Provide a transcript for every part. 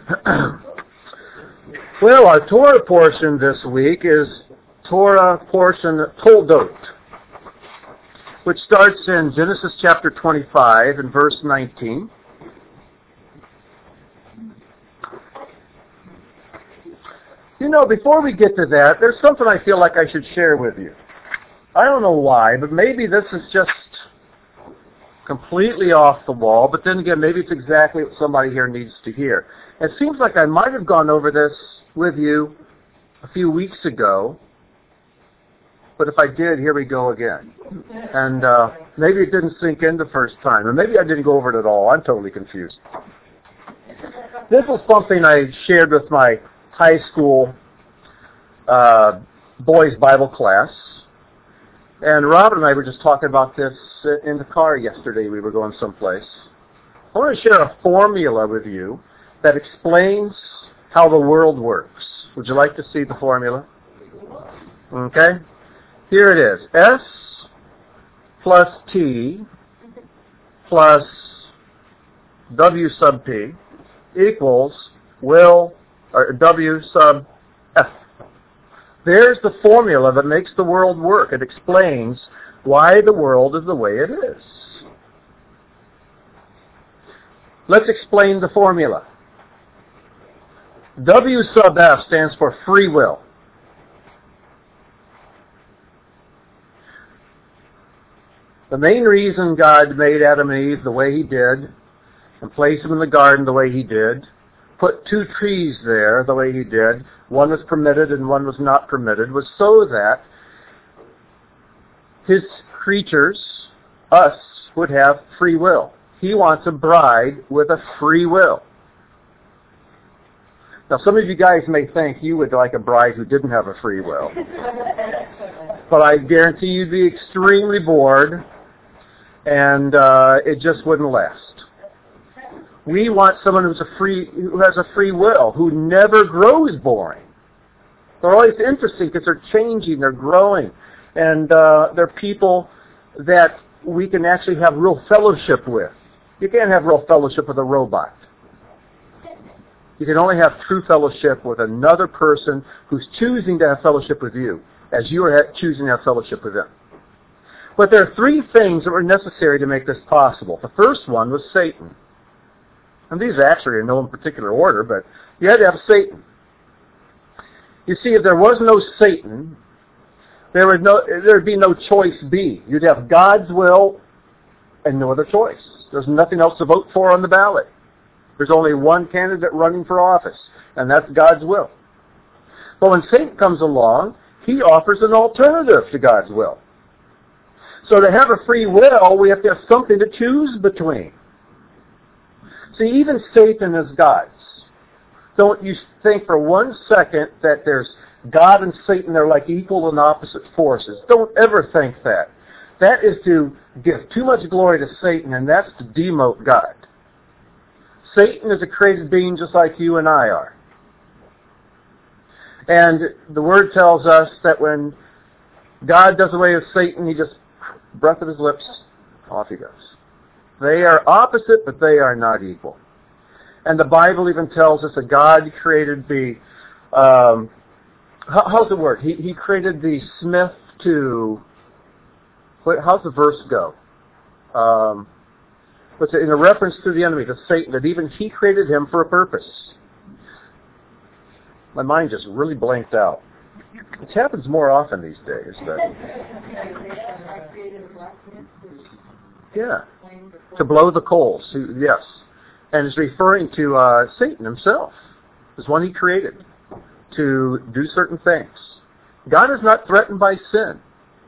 Well, our Torah portion this week is Torah portion Toldot, which starts in Genesis chapter 25 and verse 19. You know, before we get to that, there's something I feel like I should share with you. I don't know why, but maybe this is just completely off the wall, but then again, maybe it's exactly what somebody here needs to hear. It seems like I might have gone over this with you a few weeks ago, but if I did, here we go again. And maybe it didn't sink in the first time, or maybe I didn't go over it at all. I'm totally confused. This is something I shared with my high school boys' Bible class. And Robin and I were just talking about this in the car yesterday. We were going someplace. I want to share a formula with you that explains how the world works. Would you like to see the formula? Okay. Here it is. S plus T plus W sub P equals W sub F. There's the formula that makes the world work. It explains why the world is the way it is. Let's explain the formula. W sub F stands for free will. The main reason God made Adam and Eve the way He did, and placed them in the garden the way He did, put two trees there the way He did, one was permitted and one was not permitted, was so that His creatures, us, would have free will. He wants a bride with a free will. Now, some of you guys may think you would like a bride who didn't have a free will. But I guarantee you'd be extremely bored, and it just wouldn't last. We want someone who has a free will, who never grows boring. They're always interesting because they're changing, they're growing, and they're people that we can actually have real fellowship with. You can't have real fellowship with a robot. You can only have true fellowship with another person who's choosing to have fellowship with you, as you are choosing to have fellowship with them. But there are three things that were necessary to make this possible. The first one was Satan. And these actually are in no particular order, but you had to have Satan. You see, if there was no Satan, there'd be no choice B. You'd have God's will and no other choice. There's nothing else to vote for on the ballot. There's only one candidate running for office, and that's God's will. But when Satan comes along, he offers an alternative to God's will. So to have a free will, we have to have something to choose between. See, even Satan is God's. Don't you think for 1 second that there's God and Satan are like equal and opposite forces. Don't ever think that. That is to give too much glory to Satan, and that's to demote God. Satan is a created being just like you and I are. And the Word tells us that when God does away with Satan, He just, breath of His lips, off He goes. They are opposite, but they are not equal. And the Bible even tells us that God created the, how's the word? He created the smith to, how's the verse go? But in a reference to the enemy, to Satan, that even he created him for a purpose. My mind just really blanked out. It happens more often these days, but yeah, to blow the coals. Yes, and it's referring to Satan himself, as one he created to do certain things. God is not threatened by sin.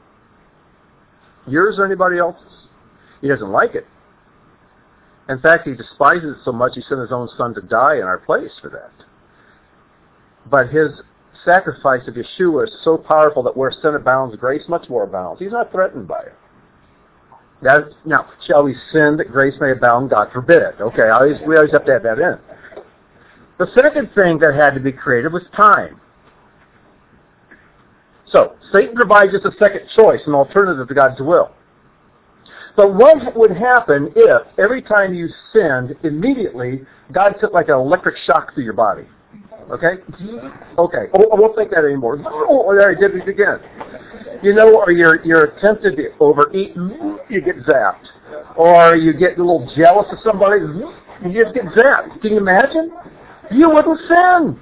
Yours or anybody else's. He doesn't like it. In fact, He despises it so much He sent His own Son to die in our place for that. But His sacrifice of Yeshua is so powerful that where sin abounds, grace much more abounds. He's not threatened by it. Now, shall we sin that grace may abound? God forbid. Okay, we always have to add that in. The second thing that had to be created was time. So, Satan provides us a second choice, an alternative to God's will. But what would happen if every time you sinned, immediately God took like an electric shock through your body? Okay? Okay. I won't think that anymore. Oh, there I did it again. You know, or you're tempted to overeat, you get zapped. Or you get a little jealous of somebody, you just get zapped. Can you imagine? You wouldn't sin.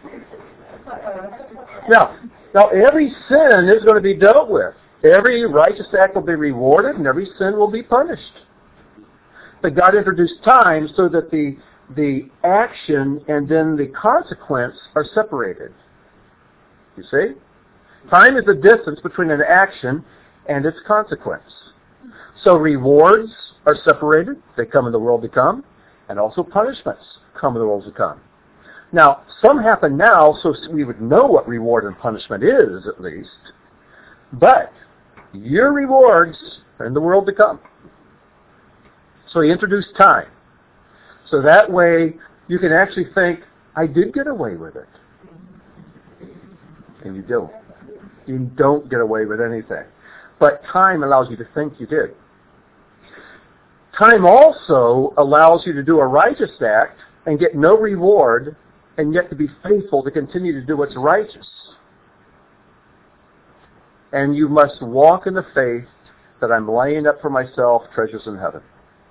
Now every sin is going to be dealt with. Every righteous act will be rewarded and every sin will be punished. But God introduced time so that the action and then the consequence are separated. You see? Time is the distance between an action and its consequence. So rewards are separated. They come in the world to come. And also punishments come in the world to come. Now, some happen now so we would know what reward and punishment is, at least. But your rewards are in the world to come. So he introduced time. So that way you can actually think, I did get away with it. And you don't. You don't get away with anything. But time allows you to think you did. Time also allows you to do a righteous act and get no reward, and yet to be faithful to continue to do what's righteous. And you must walk in the faith that I'm laying up for myself treasures in heaven.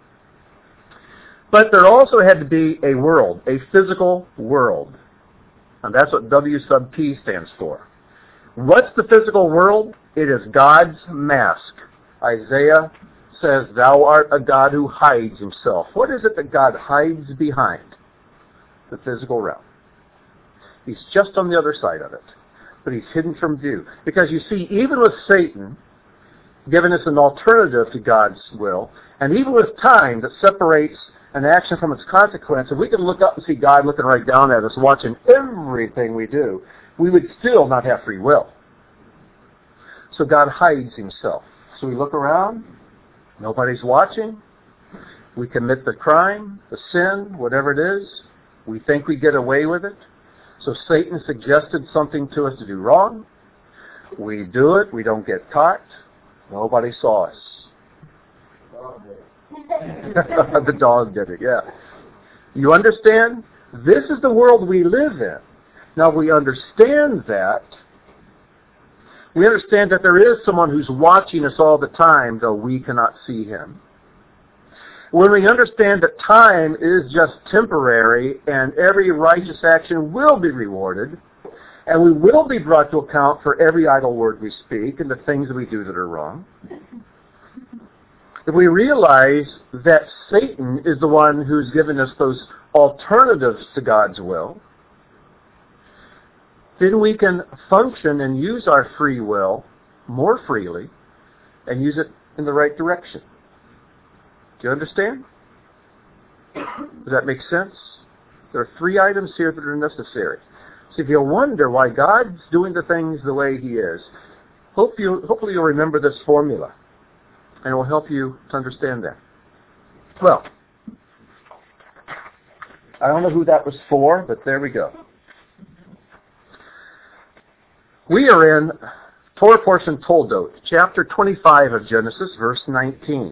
But there also had to be a world, a physical world. And that's what W sub P stands for. What's the physical world? It is God's mask. Isaiah says, thou art a God who hides himself. What is it that God hides behind? The physical realm. He's just on the other side of it. But he's hidden from view. Because you see, even with Satan giving us an alternative to God's will, and even with time that separates an action from its consequence, if we can look up and see God looking right down at us, watching everything we do, we would still not have free will. So God hides himself. So we look around, nobody's watching, we commit the crime, the sin, whatever it is, we think we get away with it. So Satan suggested something to us to do wrong, we do it, we don't get caught, nobody saw us. The dog did it, yeah. You understand? This is the world we live in. Now we understand that. We understand that there is someone who's watching us all the time, though we cannot see him. When we understand that time is just temporary and every righteous action will be rewarded, and we will be brought to account for every idle word we speak and the things that we do that are wrong, if we realize that Satan is the one who's given us those alternatives to God's will, then we can function and use our free will more freely and use it in the right direction. Do you understand? Does that make sense? There are 3 items here that are necessary. So if you wonder why God's doing the things the way he is, hopefully you'll remember this formula. And it will help you to understand that. Well, I don't know who that was for, but there we go. We are in Torah portion Toldot, chapter 25 of Genesis, verse 19.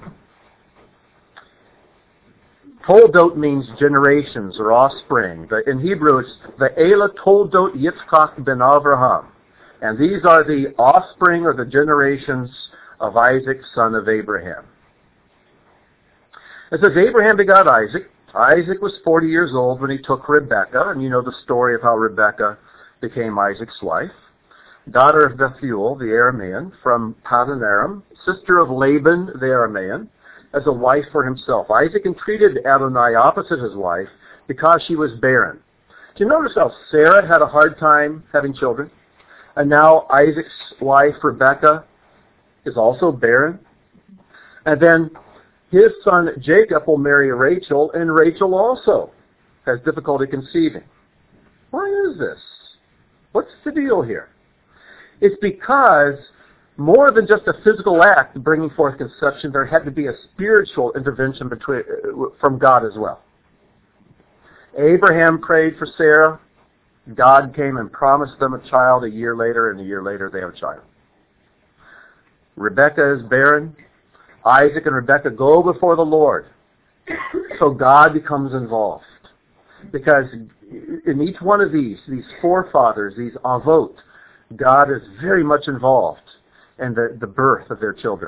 Toldot means generations or offspring. In Hebrew, it's Ve'ela Toldot Yitzchak ben Avraham. And these are the offspring or the generations of Isaac, son of Abraham. It says, Abraham begot Isaac. Isaac was 40 years old when he took Rebekah, and you know the story of how Rebekah became Isaac's wife. Daughter of Bethuel, the Aramean, from Paddan Aram, sister of Laban, the Aramean, as a wife for himself. Isaac entreated Adonai opposite his wife because she was barren. Do you notice how Sarah had a hard time having children? And now Isaac's wife, Rebekah, is also barren. And then his son Jacob will marry Rachel, and Rachel also has difficulty conceiving. Why is this? What's the deal here? It's because more than just a physical act bringing forth conception, there had to be a spiritual intervention from God as well. Abraham prayed for Sarah. God came and promised them a child a year later, and a year later they have a child. Rebekah is barren. Isaac and Rebekah go before the Lord. So God becomes involved. Because in each one of these forefathers, these avot, God is very much involved in the birth of their children.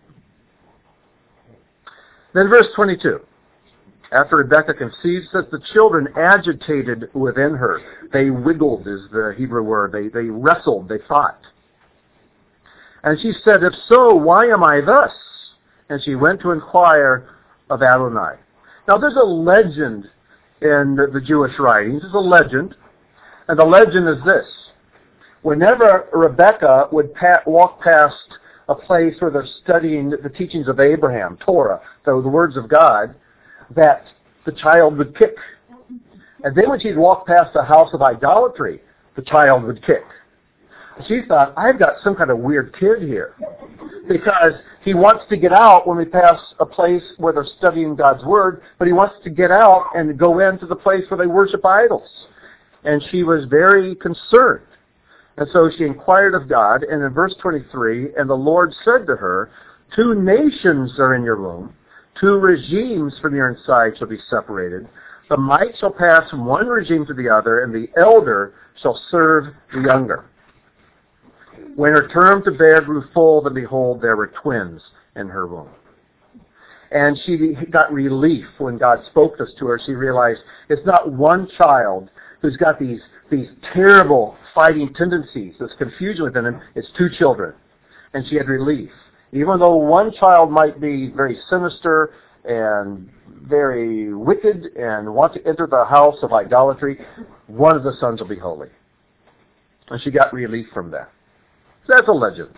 Then verse 22. After Rebekah conceived, says the children agitated within her. They wiggled is the Hebrew word. They wrestled, they fought. And she said, if so, why am I thus? And she went to inquire of Adonai. Now there's a legend in the Jewish writings. There's a legend. And the legend is this. Whenever Rebekah would walk past a place where they're studying the teachings of Abraham, Torah, the words of God, that the child would kick. And then when she'd walk past a house of idolatry, the child would kick. She thought, I've got some kind of weird kid here. Because he wants to get out when we pass a place where they're studying God's Word, but he wants to get out and go into the place where they worship idols. And she was very concerned. And so she inquired of God, and in verse 23, and the Lord said to her, 2 nations are in your womb, 2 regimes from your inside shall be separated. The might shall pass from one regime to the other, and the elder shall serve the younger. When her term to bear grew full, then behold, there were twins in her womb. And she got relief when God spoke this to her. She realized it's not one child who's got these terrible fighting tendencies, this confusion within him. It's 2 children. And she had relief. Even though one child might be very sinister and very wicked and want to enter the house of idolatry, one of the sons will be holy. And she got relief from that. So that's a legend.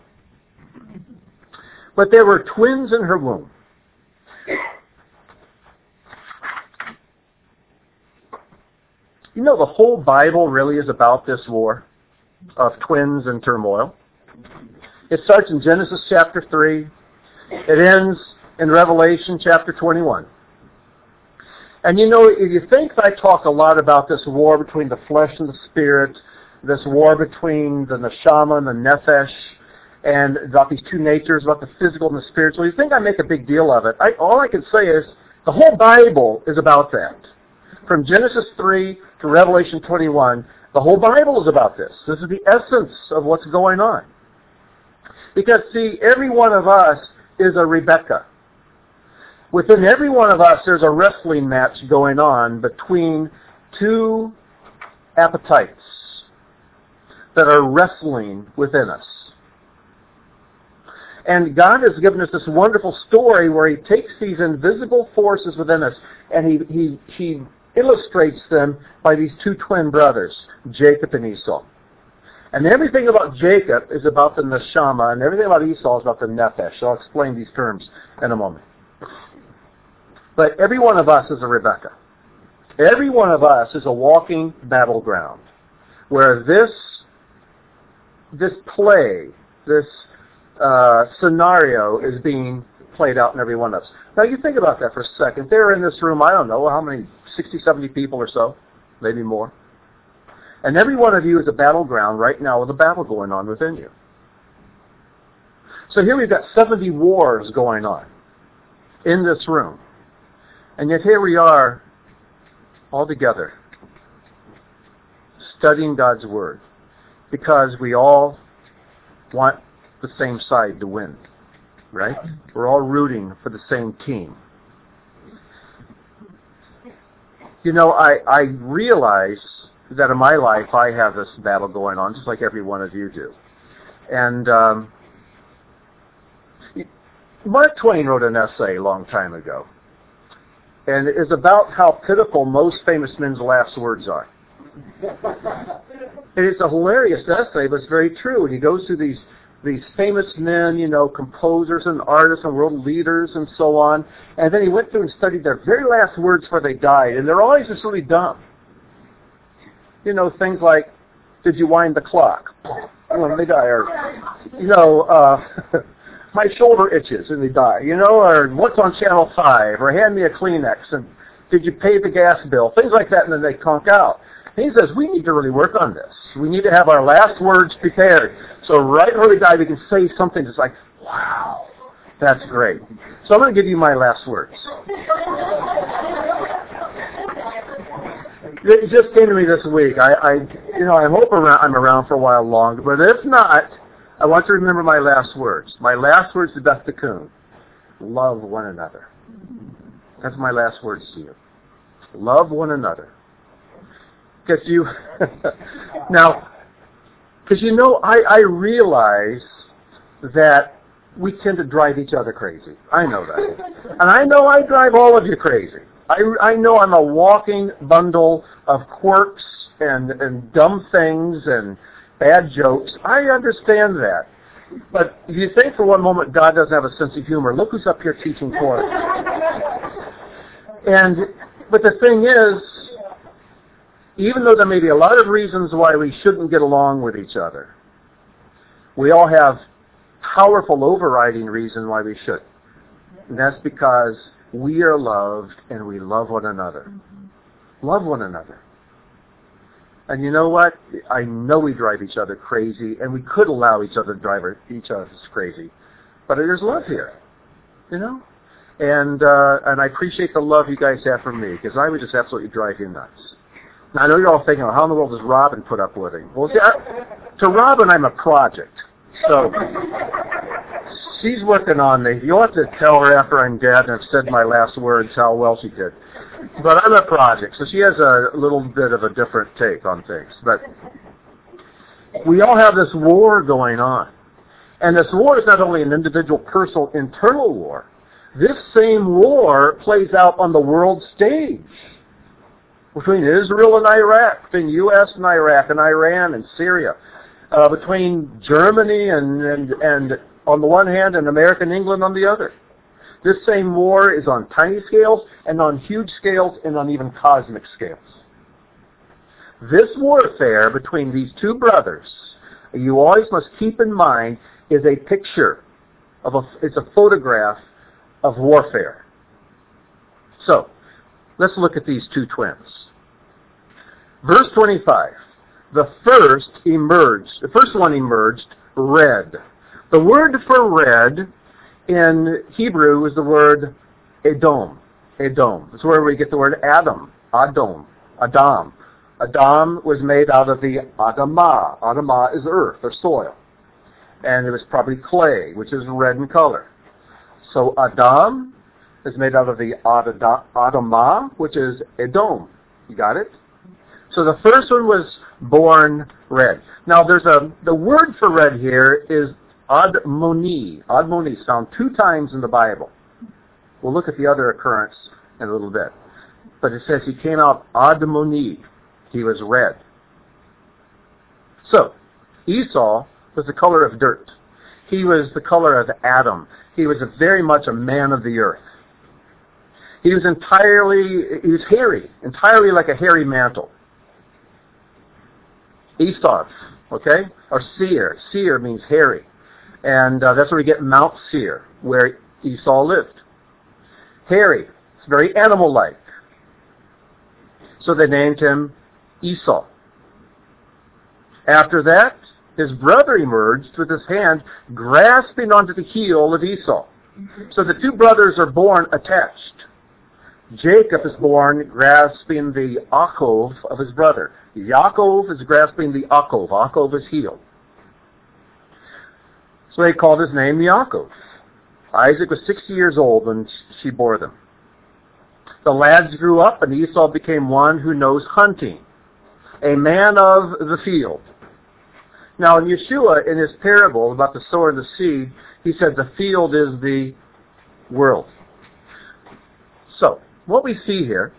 But there were twins in her womb. You know, the whole Bible really is about this war of twins and turmoil. It starts in Genesis chapter 3. It ends in Revelation chapter 21. And you know, if you think I talk a lot about this war between the flesh and the spirit, this war between the neshama and the nephesh, and about these 2 natures, about the physical and the spiritual, you think I make a big deal of it. All I can say is the whole Bible is about that. From Genesis 3 to Revelation 21, the whole Bible is about this. This is the essence of what's going on. Because, see, every one of us is a Rebekah. Within every one of us, there's a wrestling match going on between 2 appetites that are wrestling within us. And God has given us this wonderful story where he takes these invisible forces within us and he illustrates them by these 2 twin brothers, Jacob and Esau. And everything about Jacob is about the neshama, and everything about Esau is about the nephesh. I'll explain these terms in a moment. But every one of us is a Rebekah. Every one of us is a walking battleground where this play, this scenario is being played out in every one of us. Now you think about that for a second. They're in this room, I don't know, how many, 60, 70 people or so, maybe more. And every one of you is a battleground right now with a battle going on within you. So here we've got 70 wars going on in this room. And yet here we are all together studying God's Word because we all want the same side to win, right? We're all rooting for the same team. You know, I realize that in my life I have this battle going on, just like every one of you do. And Mark Twain wrote an essay a long time ago, and it is about how pitiful most famous men's last words are. And it's a hilarious essay, but it's very true. And he goes through these famous men, you know, composers and artists and world leaders and so on. And then he went through and studied their very last words before they died. And they're always just really dumb. You know, things like, did you wind the clock? When they die. Or, you know, my shoulder itches and they die. You know, or what's on Channel 5? Or hand me a Kleenex. And did you pay the gas bill? Things like that, and then they conk out. He says, we need to really work on this. We need to have our last words prepared. So right before we die, we can say something that's like, wow, That's great. So I'm going to give you my last words. It just came to me this week. I hope I'm around for a while longer, but if not, I want to remember my last words. My last words to Beth DeCoon: love one another. That's my last words to you. Love one another. Because I realize that we tend to drive each other crazy. I know that. And I know I drive all of you crazy. I know I'm a walking bundle of quirks and dumb things and bad jokes. I understand that. But if you think for one moment God doesn't have a sense of humor, look who's up here teaching for us. But the thing is, even though there may be a lot of reasons why we shouldn't get along with each other, we all have powerful overriding reason why we should. And that's because we are loved and we love one another. Love one another. And you know what? I know we drive each other crazy, and we could allow each other to drive each other crazy. But there's love here, you know? And I appreciate the love you guys have for me, because I would just absolutely drive you nuts. Now, I know you're all thinking, how in the world does Robin put up with it? Well, see, to Robin, I'm a project. So she's working on me. You'll have to tell her after I'm dead and I've said my last words how well she did. But I'm a project, so she has a little bit of a different take on things. But we all have this war going on. And this war is not only an individual, personal, internal war. This same war plays out on the world stage. Between Israel and Iraq, between U.S. and Iraq and Iran and Syria, between Germany and on the one hand and America and England on the other. This same war is on tiny scales and on huge scales and on even cosmic scales. This warfare between these two brothers, you always must keep in mind, is a picture it's a photograph of warfare. So, let's look at these two twins. Verse 25. The first one emerged red. The word for red in Hebrew is the word Edom. Edom. It's where we get the word Adam. Adam. Adam was made out of the Adamah. Adamah is earth or soil. And it was probably clay, which is red in color. So Adam is made out of the Adamah, which is Edom. You got it? So the first one was born red. Now the word for red here is Admoni. Admoni is found 2 times in the Bible. We'll look at the other occurrence in a little bit. But it says he came out Admoni. He was red. So Esau was the color of dirt. He was the color of Adam. He was very much a man of the earth. He was hairy, entirely like a hairy mantle. Esau, okay? Or Seir. Seir means hairy. And that's where we get Mount Seir, where Esau lived. Hairy. It's very animal-like. So they named him Esau. After that, his brother emerged with his hand grasping onto the heel of Esau. So the two brothers are born attached. Jacob is born grasping the Akov of his brother. Yaakov is grasping the Akov. Akov is heel. So they called his name Yaakov. Isaac was 60 years old when she bore them. The lads grew up, and Esau became one who knows hunting, a man of the field. Now, in Yeshua, in his parable about the sower and the seed, he said the field is the world. So, what we see here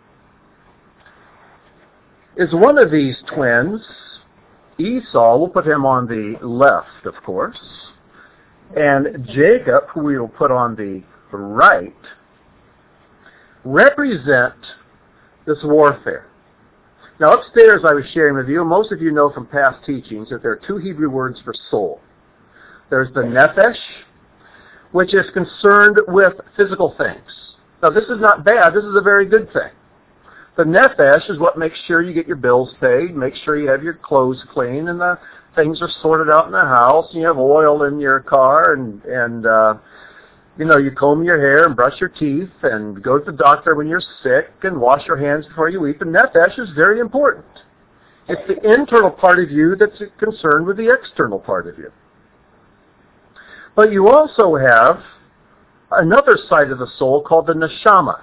is one of these twins, Esau, we'll put him on the left, of course, and Jacob, who we will put on the right, represent this warfare. Now, upstairs I was sharing with you, most of you know from past teachings that there are 2 Hebrew words for soul. There's the nephesh, which is concerned with physical things. Now, this is not bad. This is a very good thing. The nephesh is what makes sure you get your bills paid, makes sure you have your clothes clean, and the things are sorted out in the house, and you have oil in your car, and You comb your hair and brush your teeth and go to the doctor when you're sick and wash your hands before you eat. The nefesh is very important. It's the internal part of you that's concerned with the external part of you. But you also have another side of the soul called the neshama.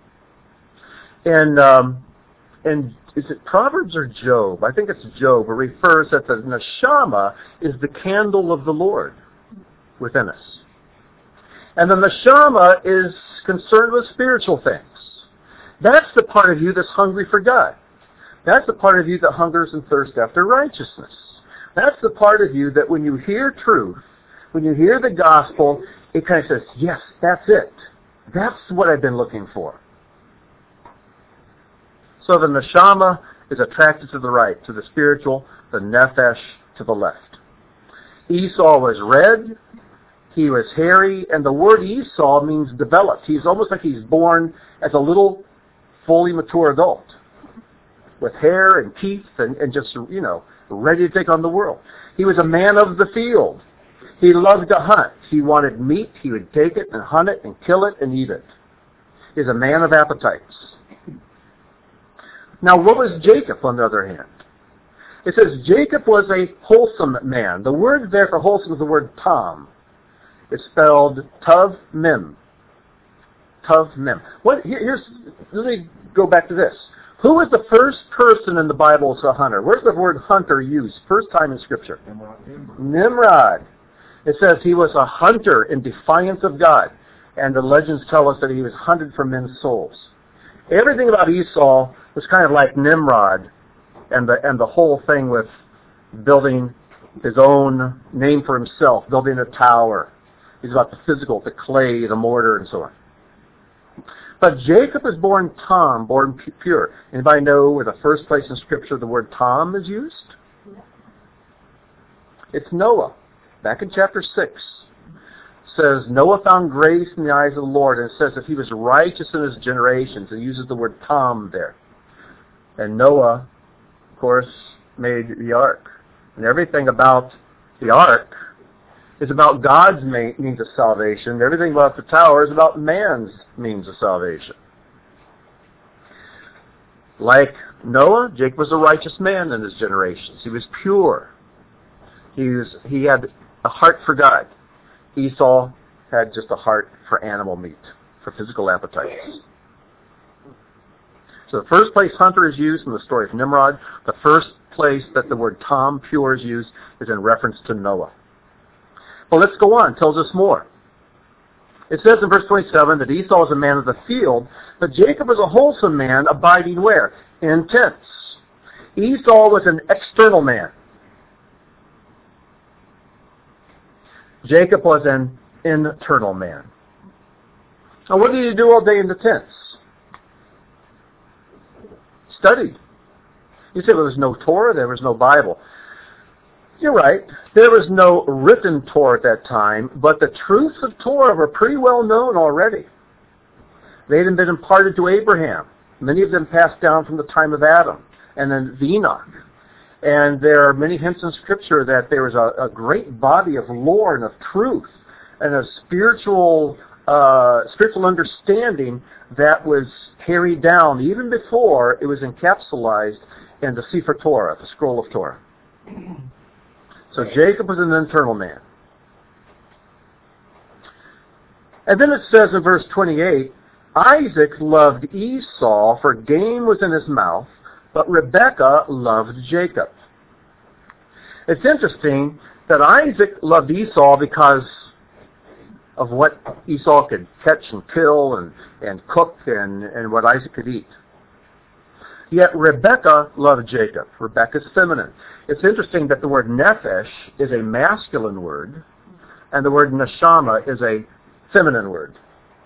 And is it Proverbs or Job? I think it's Job. It refers that the neshama is the candle of the Lord within us. And the neshama is concerned with spiritual things. That's the part of you that's hungry for God. That's the part of you that hungers and thirsts after righteousness. That's the part of you that when you hear truth, when you hear the gospel, it kind of says, yes, that's it. That's what I've been looking for. So the neshama is attracted to the right, to the spiritual, the nefesh to the left. Esau was red, he was hairy, and the word Esau means developed. He's almost like he's born as a little fully mature adult with hair and teeth and just, ready to take on the world. He was a man of the field. He loved to hunt. He wanted meat. He would take it and hunt it and kill it and eat it. He's a man of appetites. Now, what was Jacob, on the other hand? It says Jacob was a wholesome man. The word there for wholesome is the word tam. It's spelled tav-mim. Tav-mim. Let me go back to this. Who was the first person in the Bible as a hunter? Where's the word hunter used? First time in Scripture. Nimrod. It says he was a hunter in defiance of God. And the legends tell us that he was hunted for men's souls. Everything about Esau was kind of like Nimrod and the whole thing with building his own name for himself, building a tower. He's about the physical, the clay, the mortar, and so on. But Jacob is born tam, born pure. Anybody know where the first place in Scripture the word tam is used? It's Noah. Back in chapter 6. It says, Noah found grace in the eyes of the Lord, and it says that he was righteous in his generations. It uses the word tam there. And Noah, of course, made the ark. And everything about the ark is about God's means of salvation. Everything about the tower is about man's means of salvation. Like Noah, Jacob was a righteous man in his generations. He was pure. He had a heart for God. Esau had just a heart for animal meat, for physical appetites. So the first place hunter is used in the story of Nimrod. The first place that the word tam, pure, is used is in reference to Noah. Well, let's go on. It tells us more. It says in verse 27 that Esau was a man of the field, but Jacob was a wholesome man, abiding where? In tents. Esau was an external man. Jacob was an internal man. Now, what did he do all day in the tents? Studied. You say there was no Torah, there was no Bible. You're right. There was no written Torah at that time, but the truths of Torah were pretty well known already. They had been imparted to Abraham. Many of them passed down from the time of Adam and then Enoch. And there are many hints in Scripture that there was a great body of lore and of truth and of spiritual understanding that was carried down even before it was encapsulated in the Sefer Torah, the scroll of Torah. So Jacob was an internal man. And then it says in verse 28, Isaac loved Esau, for game was in his mouth, but Rebekah loved Jacob. It's interesting that Isaac loved Esau because of what Esau could catch and kill and cook and what Isaac could eat. Yet Rebekah loved Jacob. Rebekah's feminine. It's interesting that the word nephesh is a masculine word, and the word neshama is a feminine word.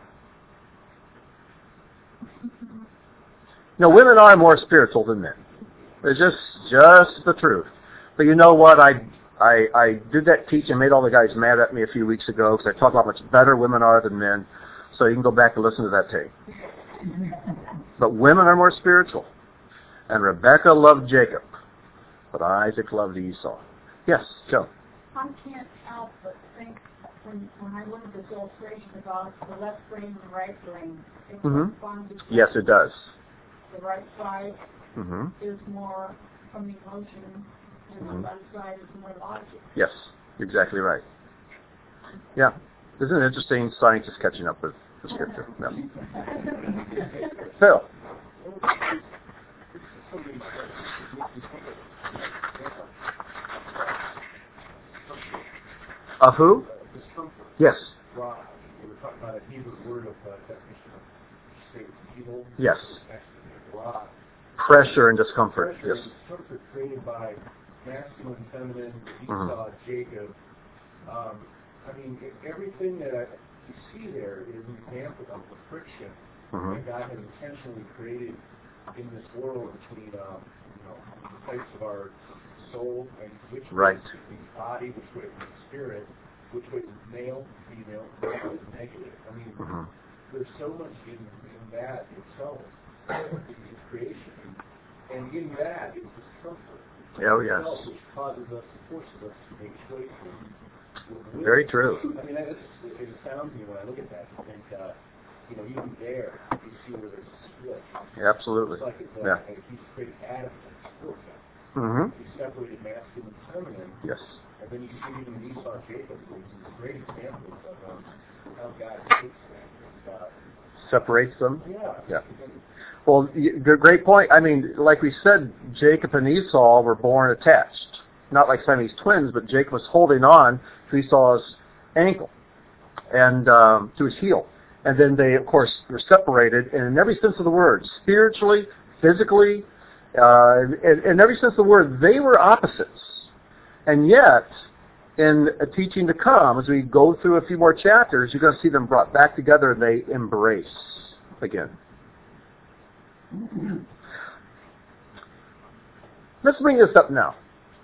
Now, women are more spiritual than men. It's just the truth. But you know what? I did that teach and made all the guys mad at me a few weeks ago because I talked about how much better women are than men. So you can go back and listen to that tape. But women are more spiritual. And Rebekah loved Jacob, but Isaac loved Esau. Yes, Joe? I can't help but think when I look at this illustration about the left brain and the right brain, it Mhm. corresponds. Yes, it does. The right side Mhm. is more from the emotion, and the left side is more logic. Yes, exactly right. Yeah. Isn't it interesting? Science is catching up with the scripture. Yeah. Phil. Of who? Discomfort. Yes. Rod. We were talking about a Hebrew word of definition of evil. Yes. Rod. Pressure and discomfort. Pressure Yes. and discomfort created by masculine, feminine, Esau, Mhm. Jacob. I mean, everything that you see there is an example of the friction Mhm. that God has intentionally created in this world between, the place of our soul and which way Right. is the body, which way is the spirit, which way is male, female, which way is negative. I mean, Mhm. there's so much in that itself, in creation. And in that is discomfort. Oh, yes. Itself, which causes us, forces us to make choices. Very true. I mean, it sounds me when I look at that and think, even there, you see where there's a split. Absolutely. It's like Yeah. he's created Adam and split them. Mhm. He separated masculine and feminine. Yes. And then you see even in Esau Jacob, which is a great example of how God takes that and Separates them. yeah. Yeah. Well, great point. I mean, like we said, Jacob and Esau were born attached. Not like Siamese twins, but Jacob was holding on to Esau's ankle and to his heel. And then they, of course, were separated. And in every sense of the word, spiritually, physically, in every sense of the word, they were opposites. And yet, in a teaching to come, as we go through a few more chapters, you're going to see them brought back together and they embrace again. Let's bring this up now.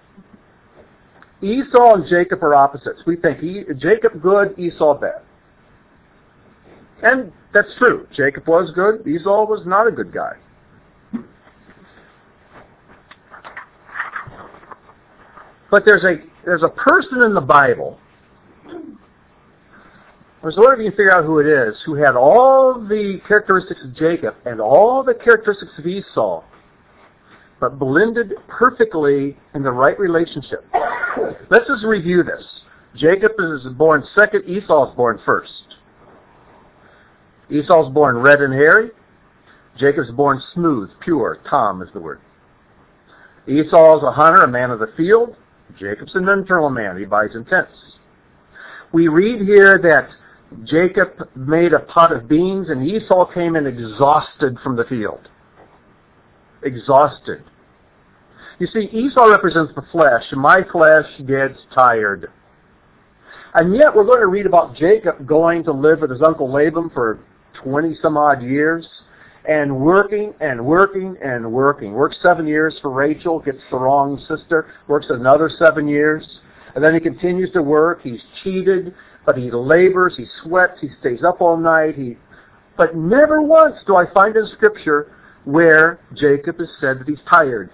Esau and Jacob are opposites. We think Jacob good, Esau bad. And that's true. Jacob was good, Esau was not a good guy. But there's a person in the Bible, I was wondering if you can figure out who it is, who had all the characteristics of Jacob and all the characteristics of Esau, but blended perfectly in the right relationship. Let's just review this. Jacob is born second, Esau is born first. Esau's born red and hairy. Jacob's born smooth, pure. Tom is the word. Esau's a hunter, a man of the field. Jacob's an internal man. He abides in tents. We read here that Jacob made a pot of beans and Esau came in exhausted from the field. Exhausted. You see, Esau represents the flesh, and my flesh gets tired. And yet we're going to read about Jacob going to live with his uncle Laban for 20 some odd years and working and working and working. Works 7 years for Rachel, gets the wrong sister, works another 7 years, and then he continues to work. He's cheated, but he labors, he sweats, he stays up all night. But never once do I find in Scripture where Jacob has said that he's tired.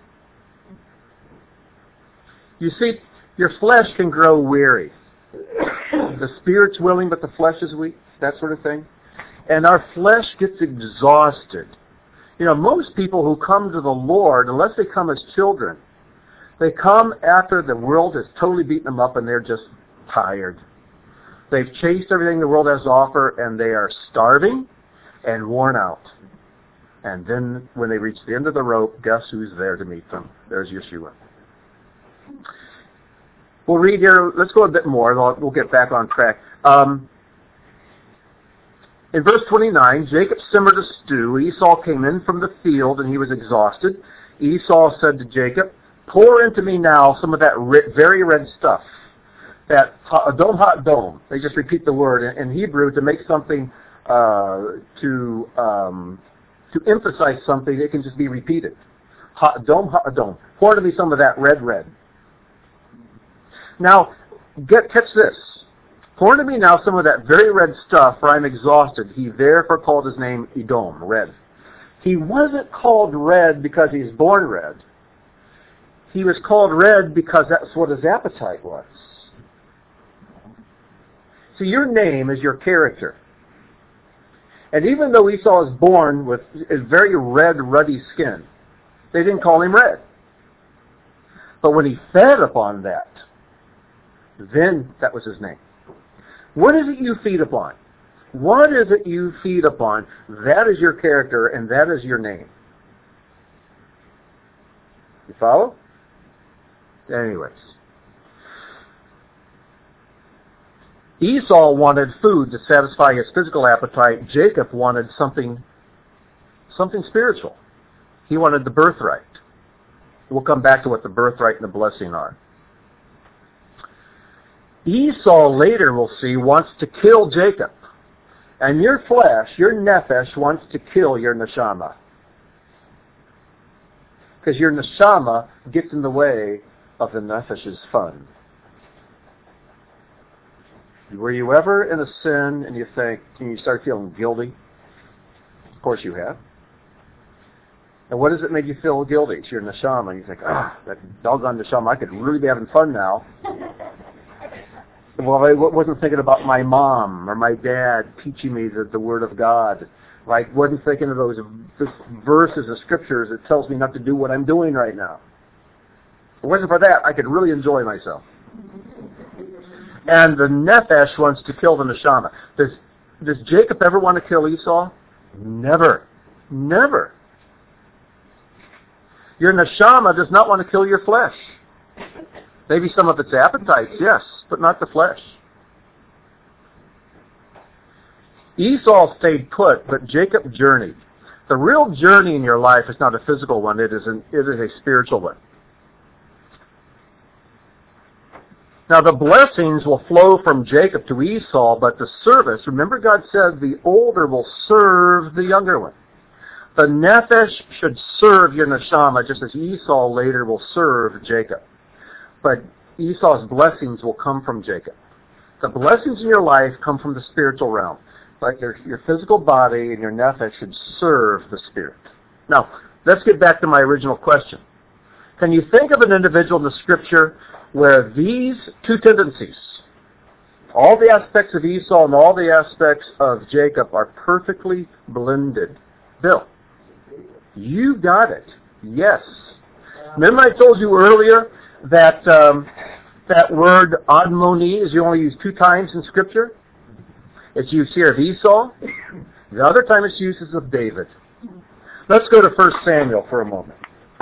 You see, your flesh can grow weary. The spirit's willing, but the flesh is weak, that sort of thing. And our flesh gets exhausted. You know, most people who come to the Lord, unless they come as children, they come after the world has totally beaten them up and they're just tired. They've chased everything the world has to offer and they are starving and worn out. And then when they reach the end of the rope, guess who's there to meet them? There's Yeshua. We'll read here, let's go a bit more, and we'll get back on track. In verse 29, Jacob simmered a stew. Esau came in from the field, and he was exhausted. Esau said to Jacob, pour into me now some of that very red stuff, that ha'adom. They just repeat the word in Hebrew to make something, to emphasize something. It can just be repeated. Ha'adom. Pour into me some of that red. Now, catch this. Pour into me now some of that very red stuff, for I am exhausted. He therefore called his name Edom, red. He wasn't called red because he's born red. He was called red because that's what his appetite was. See, your name is your character. And even though Esau was born with a very red, ruddy skin, they didn't call him red. But when he fed upon that, then that was his name. What is it you feed upon? What is it you feed upon? That is your character, and that is your name. You follow? Anyways. Esau wanted food to satisfy his physical appetite. Jacob wanted something spiritual. He wanted the birthright. We'll come back to what the birthright and the blessing are. Esau later, we'll see, wants to kill Jacob. And your flesh, your nephesh, wants to kill your neshama. Because your neshama gets in the way of the nefesh's fun. Were you ever in a sin and you start feeling guilty? Of course you have. And what does it make you feel guilty? It's your neshama. You think, that doggone neshama, I could really be having fun now. Well, I wasn't thinking about my mom or my dad teaching me the Word of God. I wasn't thinking of those verses of Scriptures that tells me not to do what I'm doing right now. If it wasn't for that, I could really enjoy myself. And the nephesh wants to kill the neshama. Does Jacob ever want to kill Esau? Never. Never. Your neshama does not want to kill your flesh. Maybe some of its appetites, yes, but not the flesh. Esau stayed put, but Jacob journeyed. The real journey in your life is not a physical one, it is a spiritual one. Now the blessings will flow from Jacob to Esau, but the service, remember God said the older will serve the younger one. The nephesh should serve your neshama just as Esau later will serve Jacob. But Esau's blessings will come from Jacob. The blessings in your life come from the spiritual realm. But your physical body and your nephesh should serve the spirit. Now, let's get back to my original question. Can you think of an individual in the Scripture where these two tendencies, all the aspects of Esau and all the aspects of Jacob, are perfectly blended? Bill, you got it. Yes. Remember I told you earlier that that word admoni is only used 2 times in Scripture? It's used here of Esau. The other time it's used is of David. Let's go to 1 Samuel for a moment.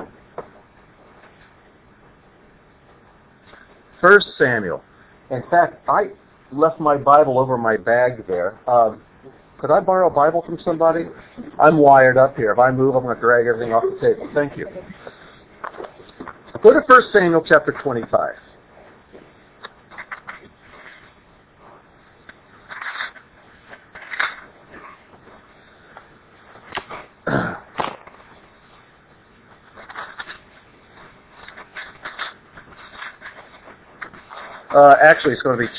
1 Samuel. In fact, I left my Bible over my bag there. Could I borrow a Bible from somebody? I'm wired up here. If I move, I'm going to drag everything off the table. Thank you. Go to 1 Samuel chapter 25. Actually, it's going to be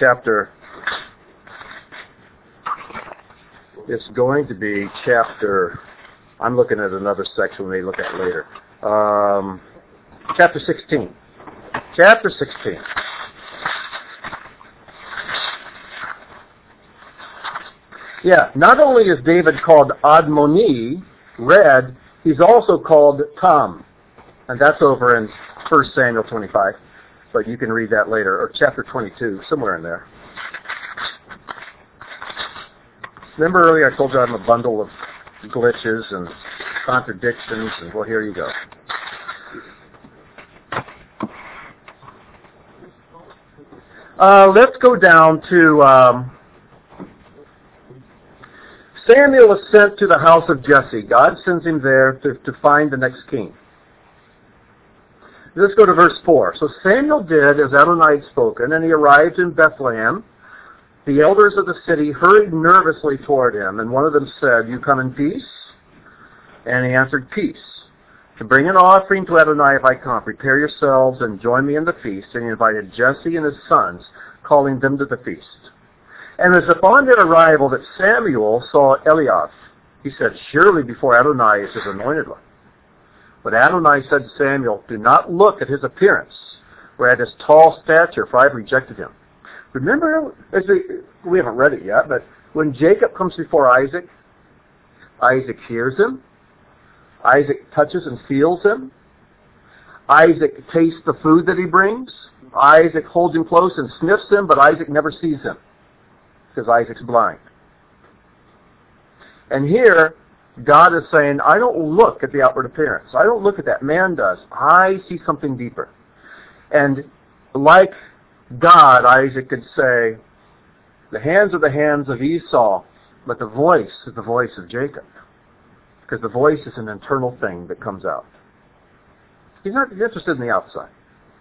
chapter, I'm looking at another section we may look at later. Chapter 16. Chapter 16. Yeah, not only is David called Admoni, red, he's also called Tam. And that's over in 1 Samuel 25. But you can read that later, or chapter 22, somewhere in there. Remember earlier I told you I'm a bundle of glitches and contradictions, and well, here you go. Let's go down to Samuel is sent to the house of Jesse. God sends him there to find the next king. Let's go to verse 4. So Samuel did as Adonai had spoken, and he arrived in Bethlehem. The elders of the city hurried nervously toward him, and one of them said, "You come in peace?" And he answered, "Peace. To bring an offering to Adonai if I come. Prepare yourselves and join me in the feast." And he invited Jesse and his sons, calling them to the feast. And it was upon their arrival that Samuel saw Eliab. He said, "Surely before Adonai is his anointed one." But Adonai said to Samuel, "Do not look at his appearance, or at his tall stature, for I have rejected him. Remember, we haven't read it yet, but when Jacob comes before Isaac, Isaac hears him. Isaac touches and feels him. Isaac tastes the food that he brings. Isaac holds him close and sniffs him, but Isaac never sees him because Isaac's blind. And here, God is saying, I don't look at the outward appearance. I don't look at that. Man does. I see something deeper. And like God, Isaac could say, the hands are the hands of Esau, but the voice is the voice of Jacob. Because the voice is an internal thing that comes out. He's not interested in the outside.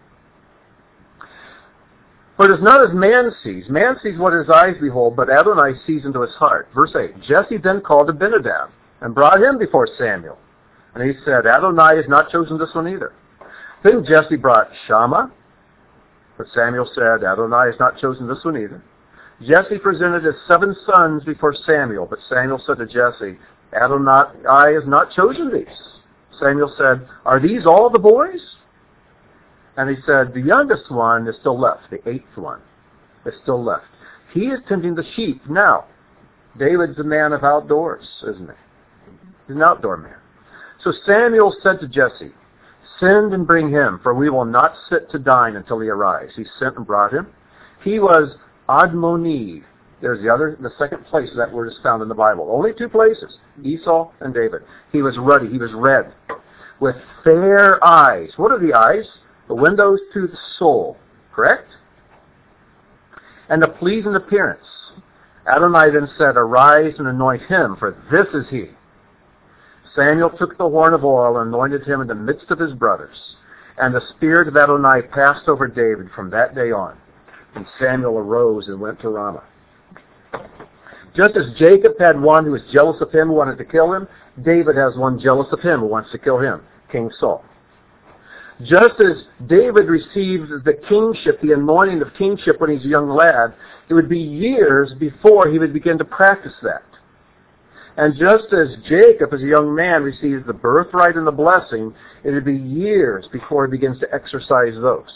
But it's not as man sees. Man sees what his eyes behold, but Adonai sees into his heart. Verse 8, Jesse then called Abinadab and brought him before Samuel. And he said, Adonai has not chosen this one either. Then Jesse brought Shammah, but Samuel said, Adonai has not chosen this one either. Jesse presented his 7 sons before Samuel, but Samuel said to Jesse, Adonai has not chosen these. Samuel said, are these all the boys? And he said, the youngest one is still left, the 8th one is still left. He is tending the sheep now. David's a man of outdoors, isn't he? He's an outdoor man. So Samuel said to Jesse, send and bring him, for we will not sit to dine until he arrives. He sent and brought him. He was Admoni. There's the second place that word is found in the Bible. Only 2 places, Esau and David. He was ruddy, he was red, with fair eyes. What are the eyes? The windows to the soul, correct? And a pleasing appearance. Adonai then said, arise and anoint him, for this is he. Samuel took the horn of oil and anointed him in the midst of his brothers. And the Spirit of Adonai passed over David from that day on. And Samuel arose and went to Ramah. Just as Jacob had one who was jealous of him, who wanted to kill him, David has one jealous of him who wants to kill him, King Saul. Just as David received the kingship, the anointing of kingship when he's a young lad, it would be years before he would begin to practice that. And just as Jacob, as a young man, receives the birthright and the blessing, it would be years before he begins to exercise those.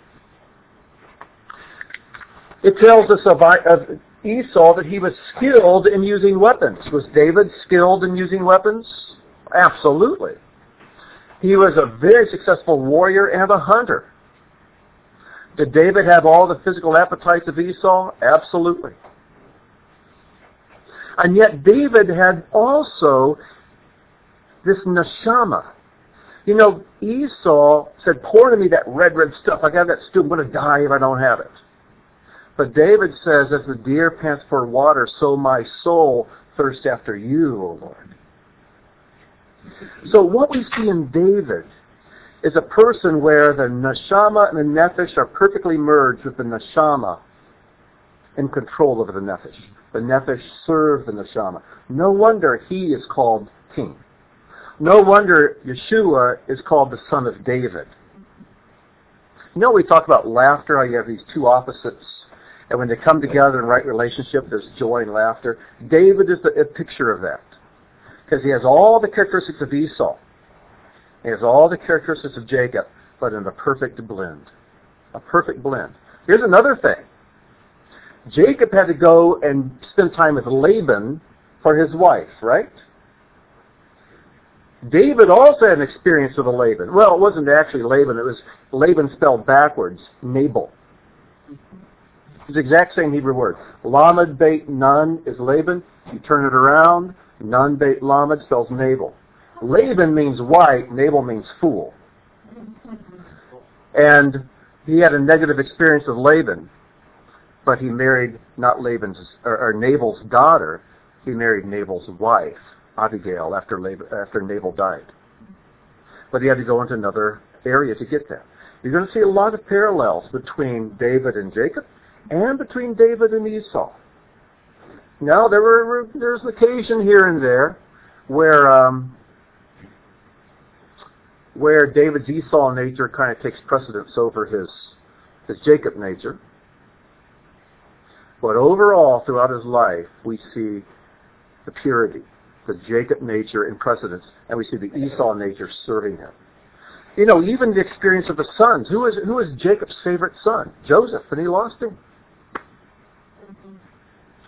It tells us of Esau that he was skilled in using weapons. Was David skilled in using weapons? Absolutely. He was a very successful warrior and a hunter. Did David have all the physical appetites of Esau? Absolutely. And yet David had also this neshama. You know, Esau said, pour into me that red stuff. I got that stew. I'm going to die if I don't have it. But David says, as the deer pants for water, so my soul thirsts after you, O Lord. So what we see in David is a person where the neshama and the nephesh are perfectly merged with the neshama in control over the nephesh. The nephesh serves the neshama. No wonder he is called king. No wonder Yeshua is called the son of David. You know, we talk about laughter, how you have these 2 opposites, and when they come together in right relationship, there's joy and laughter. David is a picture of that. Because he has all the characteristics of Esau. He has all the characteristics of Jacob, but in a perfect blend. A perfect blend. Here's another thing. Jacob had to go and spend time with Laban for his wife, right? David also had an experience with a Laban. Well, it wasn't actually Laban. It was Laban spelled backwards, Nabal. It's the exact same Hebrew word. Lamed Beit Nun is Laban. You turn it around, Nun Beit Lamed spells Nabal. Laban means white, Nabal means fool. And he had a negative experience with Laban, but he married not Laban's or Nabal's daughter. He married Nabal's wife, Abigail, after Nabal died. But he had to go into another area to get that. You're going to see a lot of parallels between David and Jacob, and between David and Esau. Now, there's an occasion here and there where David's Esau nature kind of takes precedence over his Jacob nature. But overall, throughout his life, we see the purity, the Jacob nature in precedence, and we see the Esau nature serving him. You know, even the experience of the sons. Who is Jacob's favorite son? Joseph, and he lost him.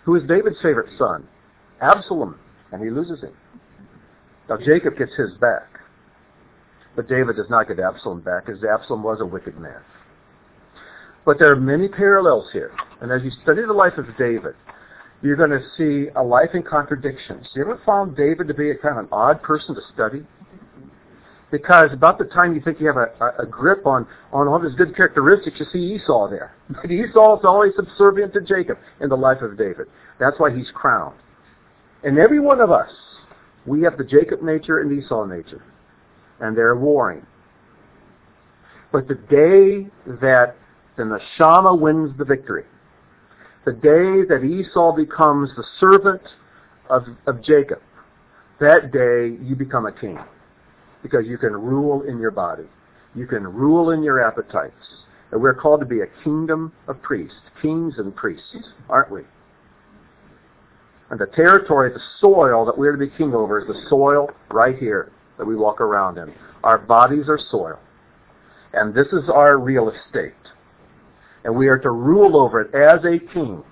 Who is David's favorite son? Absalom, and he loses him. Now Jacob gets his back, but David does not get Absalom back, because Absalom was a wicked man. But there are many parallels here, and as you study the life of David, you're going to see a life in contradictions. You ever found David to be a kind of an odd person to study? Because about the time you think you have a grip on all of his good characteristics, you see Esau there. But Esau is always subservient to Jacob in the life of David. That's why he's crowned. And every one of us, we have the Jacob nature and Esau nature. And they're warring. But the day that the neshama wins the victory, the day that Esau becomes the servant of Jacob, that day you become a king. Because you can rule in your body. You can rule in your appetites. And we're called to be a kingdom of priests, kings and priests, aren't we? And the territory, the soil that we're to be king over is the soil right here that we walk around in. Our bodies are soil. And this is our real estate. And we are to rule over it as a king.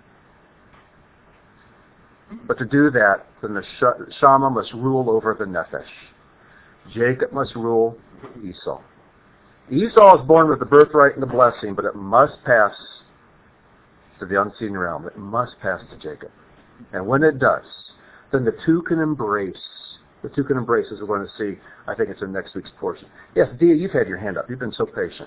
But to do that, the neshama must rule over the nefesh. Jacob must rule Esau. Esau is born with the birthright and the blessing, but it must pass to the unseen realm. It must pass to Jacob. And when it does, then the two can embrace. The two can embrace, as we're going to see. I think it's in next week's portion. Yes, Dia, you've had your hand up. You've been so patient.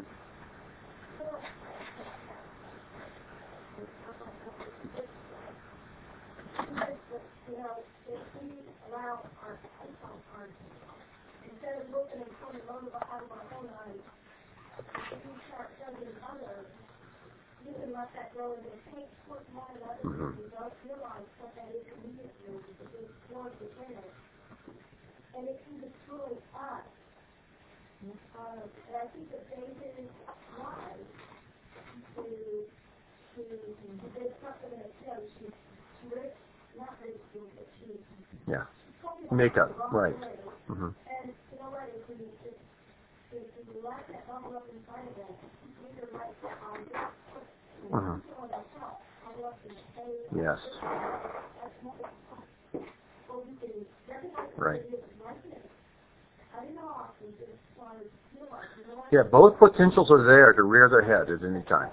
Let that go, and it takes one another. You don't realize what that is immediately, the big force within it. And it can destroy us. And I think that David tried to there's something in it too. She not ridicule, but she make up, right. And you know what, if we let that bubble up inside of us, we can write that on this. Yes. Right. Yeah, both potentials are there to rear their head at any time.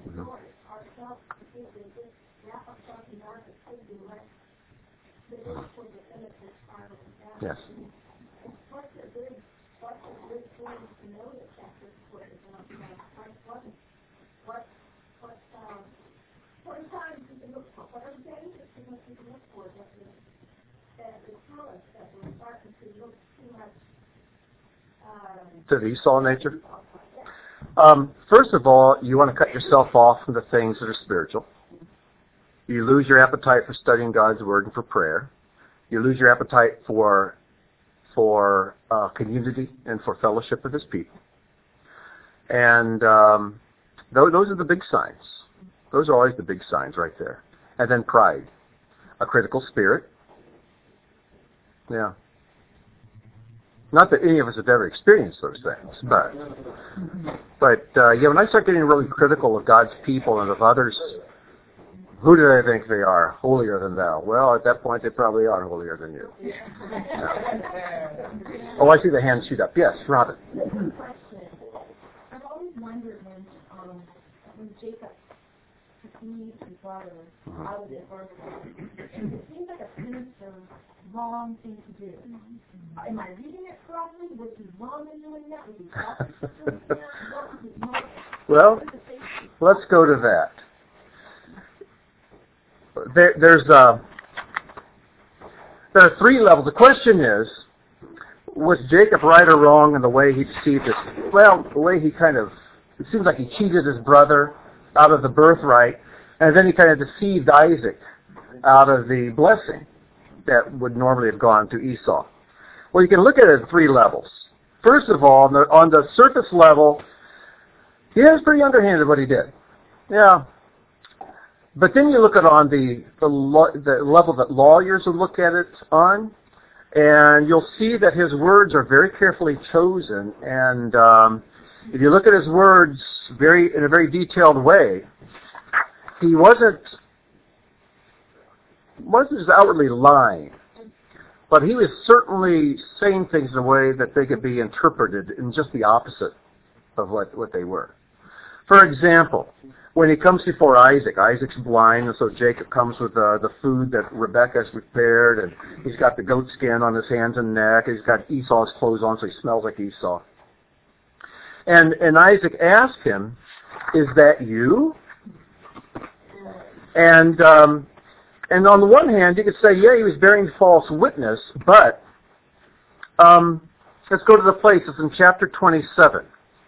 Yes. To the Esau nature? First of all, you want to cut yourself off from the things that are spiritual. You lose your appetite for studying God's Word and for prayer. You lose your appetite for community and for fellowship with His people. And those are the big signs. Those are always the big signs right there. And then pride. A critical spirit. Yeah. Not that any of us have ever experienced those things, but when I start getting really critical of God's people and of others, who do they think they are? Holier than thou. Well, at that point, they probably are holier than you. Yeah. Oh, I see the hand shoot up. Yes, Robin. I've always wondered when Jacob conceived his brother out of his birthright. It seems like a sinister, wrong thing to do. Am I reading it correctly? Was he wrong in doing that? Was he right in doing that? Well, let's go to that. There are three levels. The question is, was Jacob right or wrong in the way he deceived his? Well, the way he it seems like he cheated his brother out of the birthright, and then he kind of deceived Isaac out of the blessing that would normally have gone to Esau. Well, you can look at it at three levels. First of all, on the surface level, he is pretty underhanded what he did. Yeah. But then you look at on the level that lawyers would look at it on, and you'll see that his words are very carefully chosen. And if you look at his words in a very detailed way, he wasn't wasn't just outwardly lying, but he was certainly saying things in a way that they could be interpreted in just the opposite of what they were. For example, when he comes before Isaac, Isaac's blind, and so Jacob comes with the food that Rebekah has prepared, and he's got the goat skin on his hands and neck, and he's got Esau's clothes on, so he smells like Esau. And Isaac asked him, "Is that you?" And on the one hand, you could say, yeah, he was bearing false witness, but let's go to the place. It's in chapter 27.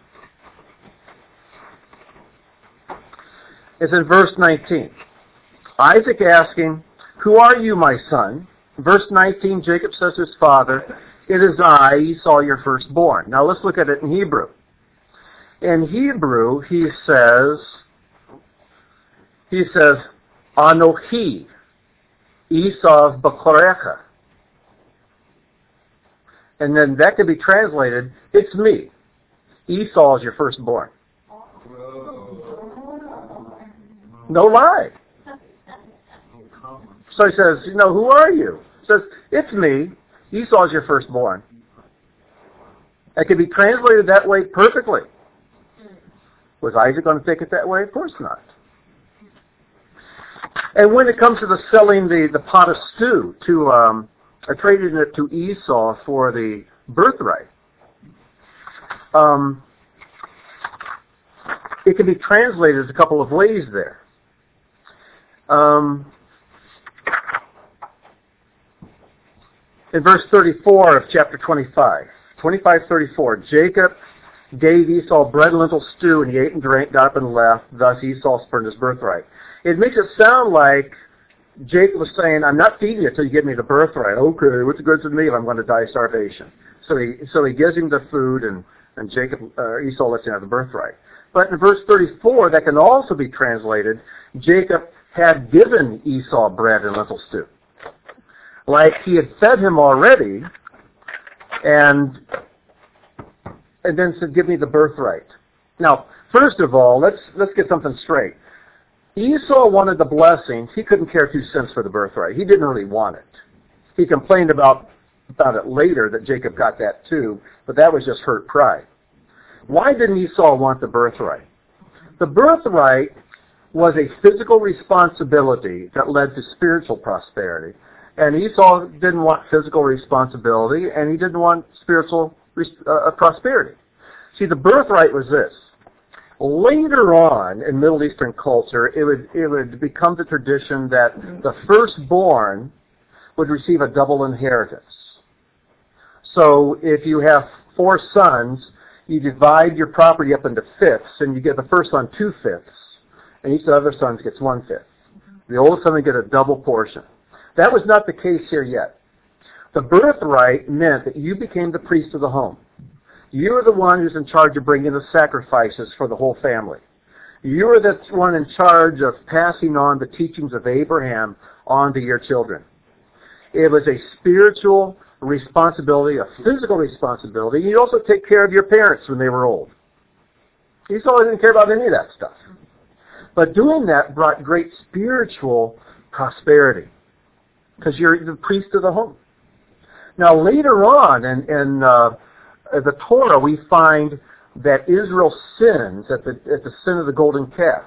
It's in verse 19. Isaac asking, "Who are you, my son?" Verse 19, Jacob says to his father, "It is I, Esau, your firstborn." Now let's look at it in Hebrew. In Hebrew, he says, Anochi, Esau b'korecha. And then that can be translated, "It's me. Esau is your firstborn." No lie. So he says, "Who are you?" He says, "It's me. Esau is your firstborn." It can be translated that way perfectly. Was Isaac going to take it that way? Of course not. And when it comes to the selling the pot of stew to trading it to Esau for the birthright, it can be translated a couple of ways there. In verse 34 of chapter 25:34, Jacob gave Esau bread and lentil stew, and he ate and drank, got up and left. Thus Esau spurned his birthright. It makes it sound like Jacob was saying, "I'm not feeding you until you give me the birthright." Okay, what's the good to me if I'm going to die of starvation? So he gives him the food, and Esau lets him have the birthright. But in verse 34, that can also be translated, Jacob had given Esau bread and lentil stew. Like he had fed him already, and then said, "Give me the birthright." Now, first of all, let's get something straight. Esau wanted the blessing. He couldn't care 2 cents for the birthright. He didn't really want it. He complained about it later that Jacob got that too, but that was just hurt pride. Why didn't Esau want the birthright? The birthright was a physical responsibility that led to spiritual prosperity. And Esau didn't want physical responsibility, and he didn't want spiritual prosperity. See, the birthright was this. Later on in Middle Eastern culture, it would become the tradition that the firstborn would receive a double inheritance. So if you have 4 sons, you divide your property up into fifths, and you give the first son 2/5, and each of the other sons gets 1/5. The oldest son would get a double portion. That was not the case here yet. The birthright meant that you became the priest of the home. You were the one who's in charge of bringing the sacrifices for the whole family. You were the one in charge of passing on the teachings of Abraham on to your children. It was a spiritual responsibility, a physical responsibility. You also take care of your parents when they were old. Esau didn't care about any of that stuff. But doing that brought great spiritual prosperity because you're the priest of the home. Now later on in the Torah, we find that Israel sins at the sin of the golden calf.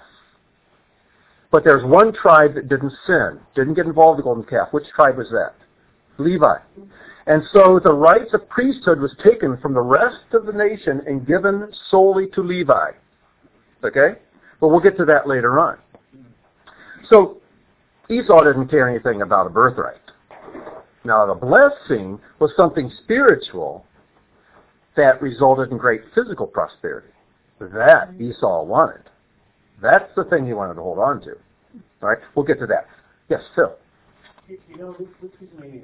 But there's one tribe that didn't sin, didn't get involved in the golden calf. Which tribe was that? Levi. And so the rights of priesthood was taken from the rest of the nation and given solely to Levi. Okay? But we'll get to that later on. So Esau didn't care anything about a birthright. Now the blessing was something spiritual that resulted in great physical prosperity. That Esau wanted. That's the thing he wanted to hold on to. All right, we'll get to that. Yes, Phil. This gives me,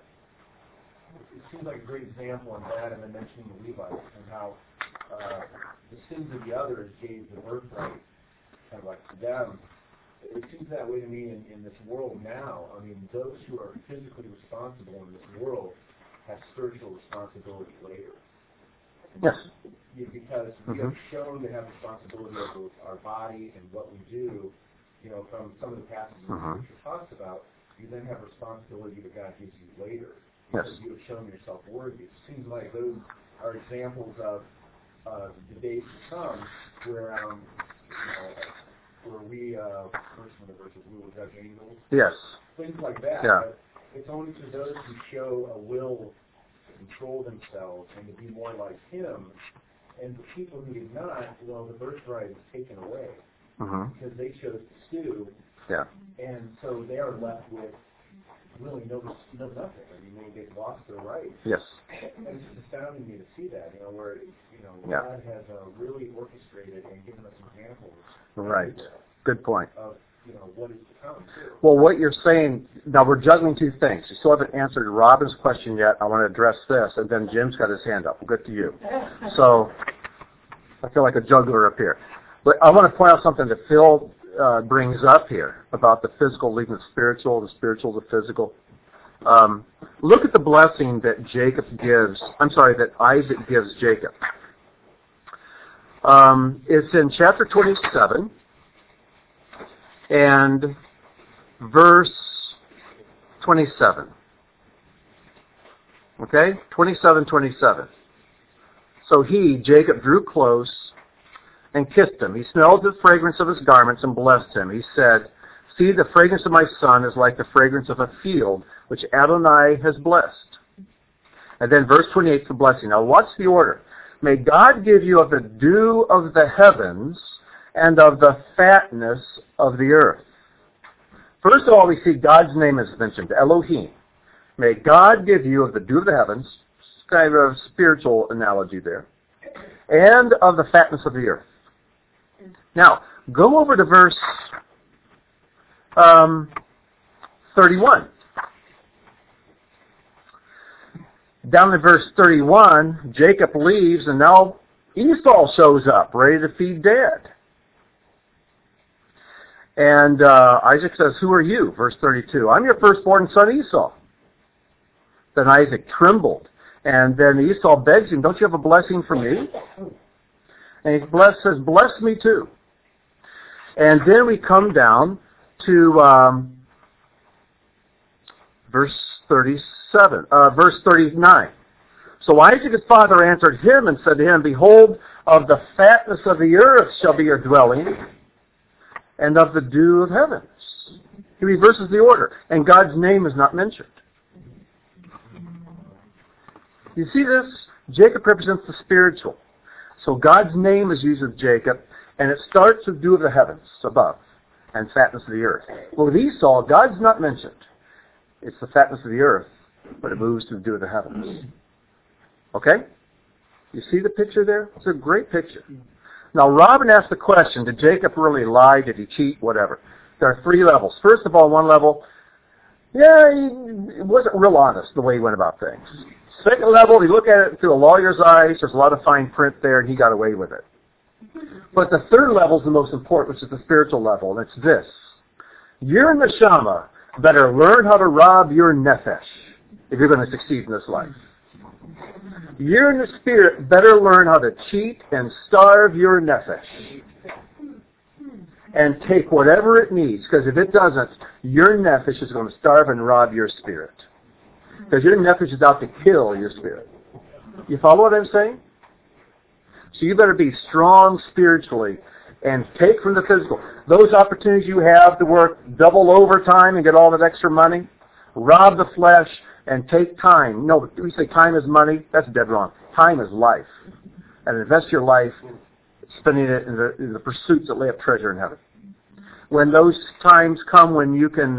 it seems like a great example on that, and then mentioning the Levites and how the sins of the others gave the birthright kind of like to them. It seems that way to me in this world now. I mean, those who are physically responsible in this world have spiritual responsibility later. Yes. Because we are shown to have responsibility over our body and what we do, from some of the passages that Scripture talks about. you then have responsibility that God gives you later. Yes. Because you have shown yourself worthy. It seems like those are examples of the days to come where, where we, first one of the verses, we will judge angels. Yes. Things like that. Yeah. But it's only to those who show a will to control themselves and to be more like Him. And the people who did not, well, the birthright is taken away because they chose to stew. Yeah. And so they are left with really no nothing. I mean, they've lost their rights. Yes. And it's just astounding me to see that, where, Yeah. God has really orchestrated and given us examples. Right. Good point. Of, what is to come, too. Well, what you're saying, now we're juggling two things. You still haven't answered Robin's question yet. I want to address this, and then Jim's got his hand up. Good to you. So I feel like a juggler up here. But I want to point out something that Phil brings up here about the physical leading the spiritual, the spiritual the physical. Look at the blessing that that Isaac gives Jacob. It's in chapter 27 and verse 27. Okay? 27:27. So Jacob, drew close and kissed him. He smelled the fragrance of his garments and blessed him. He said, "See, the fragrance of my son is like the fragrance of a field, which Adonai has blessed." And then verse 28 the blessing. Now watch the order. May God give you of the dew of the heavens and of the fatness of the earth. First of all, we see God's name is mentioned, Elohim. May God give you of the dew of the heavens, kind of a spiritual analogy there, and of the fatness of the earth. Now, go over to verse 31. Down in verse 31, Jacob leaves, and now Esau shows up, ready to feed Dad. And Isaac says, "Who are you?" Verse 32, "I'm your firstborn son Esau." Then Isaac trembled. And then Esau begs him, "Don't you have a blessing for me?" And he says, "Bless me too." And then we come down to verse 39. So Isaac his father answered him and said to him, "Behold, of the fatness of the earth shall be your dwelling, and of the dew of heavens." He reverses the order, and God's name is not mentioned. You see this? Jacob represents the spiritual. So God's name is used with Jacob, and it starts with dew of the heavens above and fatness of the earth. Well, with Esau, God's not mentioned. It's the fatness of the earth, but it moves to the dew of the heavens. Okay? You see the picture there? It's a great picture. Now, Robin asked the question, did Jacob really lie? Did he cheat? Whatever. There are three levels. First of all, one level, he wasn't real honest the way he went about things. Second level, you look at it through a lawyer's eyes, there's a lot of fine print there, and he got away with it. But the third level is the most important, which is the spiritual level, and it's this. Your neshama better learn how to rob your nefesh if you're going to succeed in this life. Your in the spirit better learn how to cheat and starve your nefesh and take whatever it needs, because if it doesn't, your nefesh is going to starve and rob your spirit. Because your nefesh is out to kill your spirit. You follow what I'm saying? So you better be strong spiritually and take from the physical. Those opportunities you have to work double overtime and get all that extra money, rob the flesh and take time. No, we say time is money. That's dead wrong. Time is life. And invest your life spending it in the pursuits that lay up treasure in heaven. When those times come when you can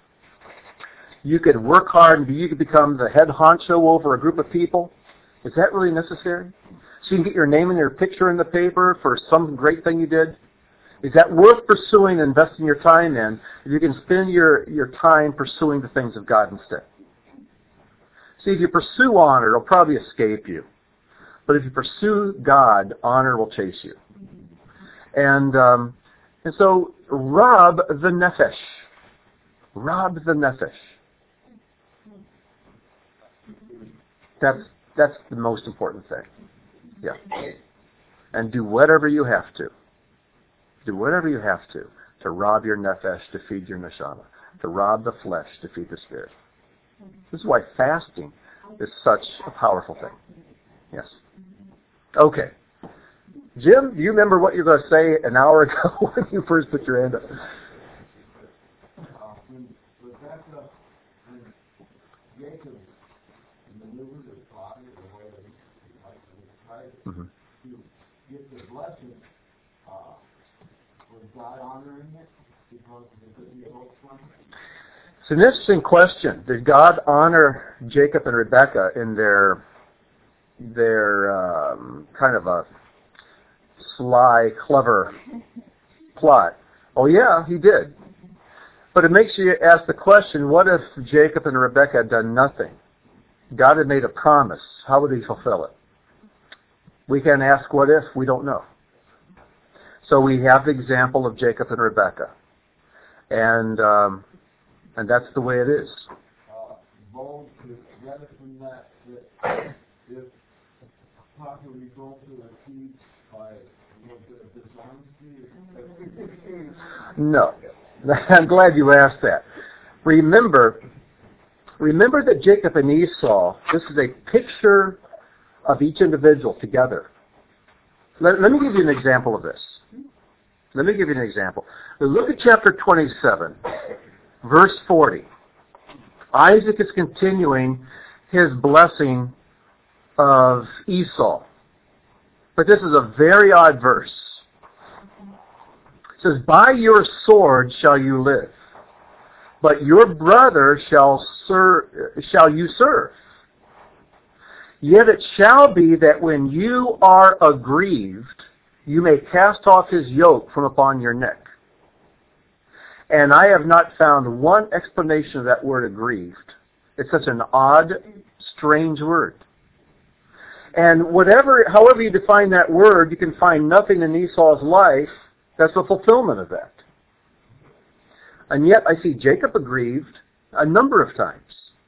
work hard and you can become the head honcho over a group of people, is that really necessary? So you can get your name and your picture in the paper for some great thing you did? Is that worth pursuing and investing your time in if you can spend your time pursuing the things of God instead? See, if you pursue honor, it'll probably escape you. But if you pursue God, honor will chase you. And so, rob the nefesh. Rob the nefesh. That's the most important thing. Yeah. And do whatever you have to. Do whatever you have to rob your nefesh, to feed your neshama. to rob the flesh to feed the spirit. This is why fasting is such a powerful thing. Yes. Okay. Jim, do you remember what you were going to say an hour ago when you first put your hand up? When Rebecca and Jacob maneuvered his body the way that he tried to get the blessing, was God honoring it because he hoped from it? It's an interesting question. Did God honor Jacob and Rebekah in their kind of a sly, clever plot? Oh yeah, he did. But it makes you ask the question, what if Jacob and Rebekah had done nothing? God had made a promise. How would he fulfill it? We can ask what if, we don't know. So we have the example of Jacob and Rebekah. And that's the way it is. Bold to gather from that if possibly going to achieve by a little bit of dishonesty? No. I'm glad you asked that. Remember that Jacob and Esau, this is a picture of each individual together. Let me give you an example of this. Let me give you an example. Look at chapter 27, verse 40. Isaac is continuing his blessing of Esau. But this is a very odd verse. It says, by your sword shall you live, but your brother shall you serve. Yet it shall be that when you are aggrieved, you may cast off his yoke from upon your neck. And I have not found one explanation of that word aggrieved. It's such an odd, strange word. And however you define that word, you can find nothing in Esau's life that's the fulfillment of that. And yet I see Jacob aggrieved a number of times.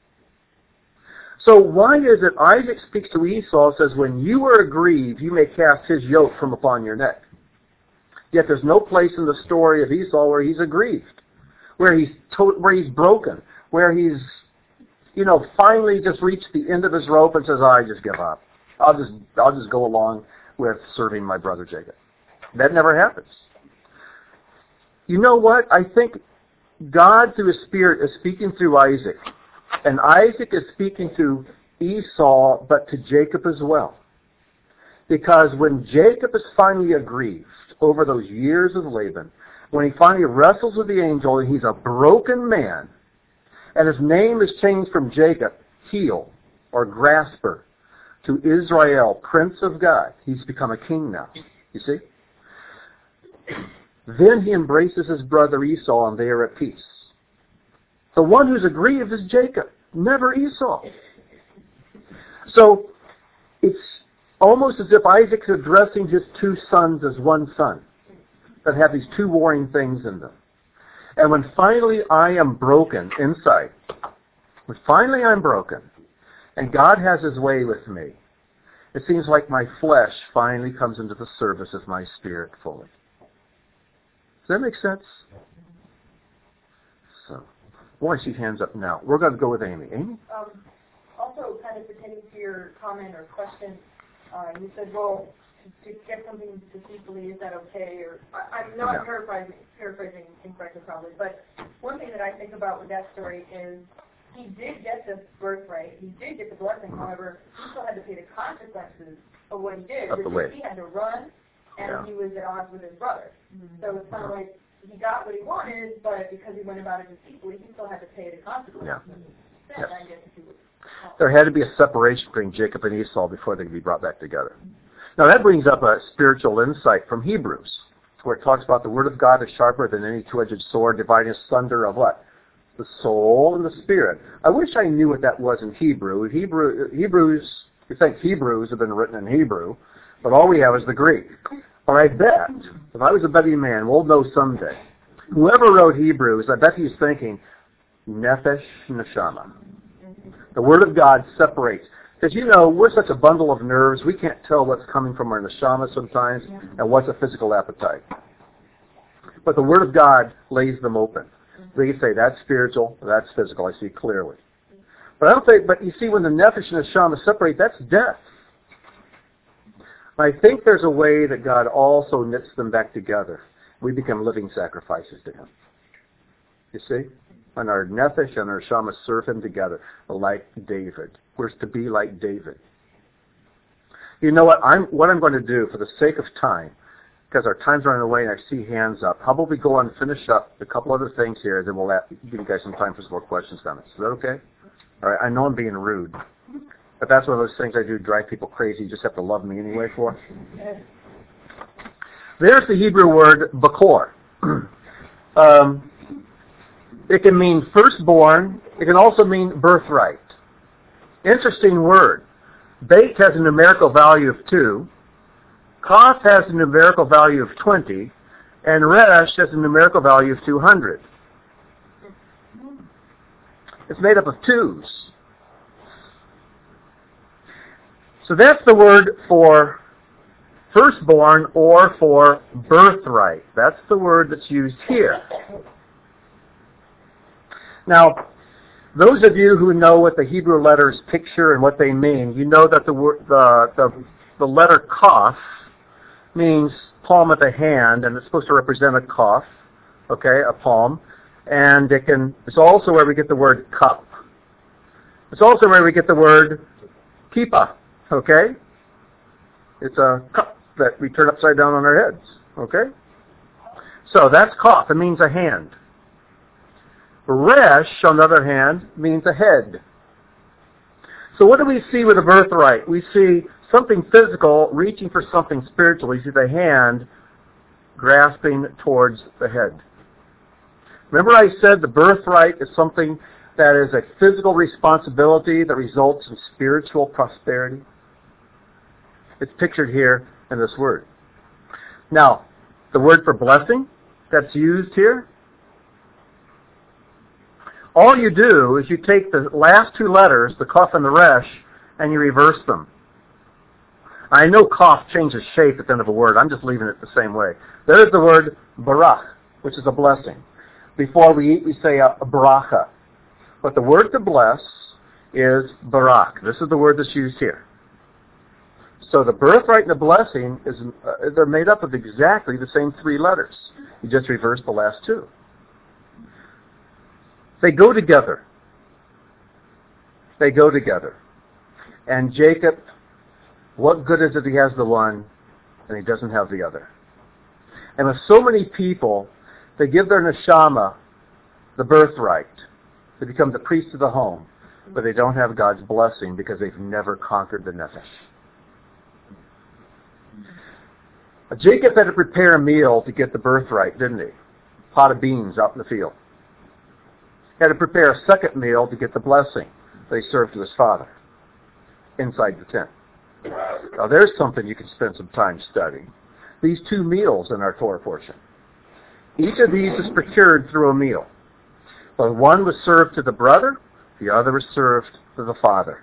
So why is it Isaac speaks to Esau, says, when you are aggrieved, you may cast his yoke from upon your neck. Yet there's no place in the story of Esau where he's aggrieved, where he's broken, where he's, finally just reached the end of his rope and says, I just give up. I'll just go along with serving my brother Jacob. That never happens. You know what? I think God through His Spirit is speaking through Isaac. And Isaac is speaking to Esau, but to Jacob as well. Because when Jacob is finally aggrieved over those years of Laban, when he finally wrestles with the angel and he's a broken man, and his name is changed from Jacob, heel, or grasper, to Israel, Prince of God. He's become a king now. You see? Then he embraces his brother Esau, and they are at peace. The one who's aggrieved is Jacob, never Esau. So it's almost as if Isaac's addressing his two sons as one son that have these two warring things in them. And when finally I am broken inside, and God has His way with me, it seems like my flesh finally comes into the service of my spirit fully. Does that make sense? So, I see hands up now. We're going to go with Amy. Amy? Also, kind of pertaining to your comment or question, you said, well, to get something deceitfully, is that okay? Or I'm not paraphrasing incorrectly probably, but one thing that I think about with that story is he did get the birthright, he did get the blessing, however, he still had to pay the consequences of what he did, because he had to run, and he was at odds with his brother. So it's kind of like he got what he wanted, but because he went about it deceitfully, he still had to pay the consequences. Yes. There had to be a separation between Jacob and Esau before they could be brought back together. Now that brings up a spiritual insight from Hebrews, where it talks about the Word of God is sharper than any two-edged sword, dividing asunder of what? The soul and the spirit. I wish I knew what that was in Hebrew. Hebrews, you think Hebrews have been written in Hebrew, but all we have is the Greek. But I bet, if I was a betting man, we'll know someday, whoever wrote Hebrews, I bet he's thinking, Nefesh Neshama. The Word of God separates. Because, we're such a bundle of nerves, we can't tell what's coming from our neshama sometimes and what's a physical appetite. But the Word of God lays them open. They can say that's spiritual, that's physical. I see clearly. But I don't think. But you see, when the nefesh and the neshama separate, that's death. I think there's a way that God also knits them back together. We become living sacrifices to Him. You see? And our nefesh and our neshama serve Him together, like David. We're to be like David. You know what? What I'm going to do, for the sake of time, because our time's running away and I see hands up, how about we go on and finish up a couple other things here, then we'll give you guys some time for some more questions on it. Is that okay? All right. I know I'm being rude, but that's one of those things I do drive people crazy. You just have to love me anyway for. There's the Hebrew word bakor. It can mean firstborn. It can also mean birthright. Interesting word. Beit has a numerical value of 2. Kof has a numerical value of 20. And Resh has a numerical value of 200. It's made up of 2s. So that's the word for firstborn or for birthright. That's the word that's used here. Now, those of you who know what the Hebrew letters picture and what they mean, you know that the letter Kof means palm of the hand, and it's supposed to represent a Kof, okay, a palm. And it's also where we get the word cup. It's also where we get the word kippah, okay? It's a cup that we turn upside down on our heads, okay? So that's Kof. It means a hand. Resh, on the other hand, means a head. So what do we see with a birthright? We see something physical reaching for something spiritual. We see the hand grasping towards the head. Remember I said the birthright is something that is a physical responsibility that results in spiritual prosperity? It's pictured here in this word. Now, the word for blessing that's used here, all you do is you take the last 2 letters, the Kof and the Resh, and you reverse them. I know Kof changes shape at the end of a word. I'm just leaving it the same way. There's the word barach, which is a blessing. Before we eat, we say a bracha. But the word to bless is barak. This is the word that's used here. So the birthright and the blessing, they're made up of exactly the same 3 letters. You just reverse the last 2. They go together. They go together. And Jacob, what good is it he has the one and he doesn't have the other? And with so many people, they give their neshama the birthright. They become the priest of the home, but they don't have God's blessing because they've never conquered the nefesh. Jacob had to prepare a meal to get the birthright, didn't he? Pot of beans out in the field. He had to prepare a second meal to get the blessing that he served to his father inside the tent. Now there's something you can spend some time studying. These 2 meals in our Torah portion. Each of these is procured through a meal. But one was served to the brother, the other was served to the father.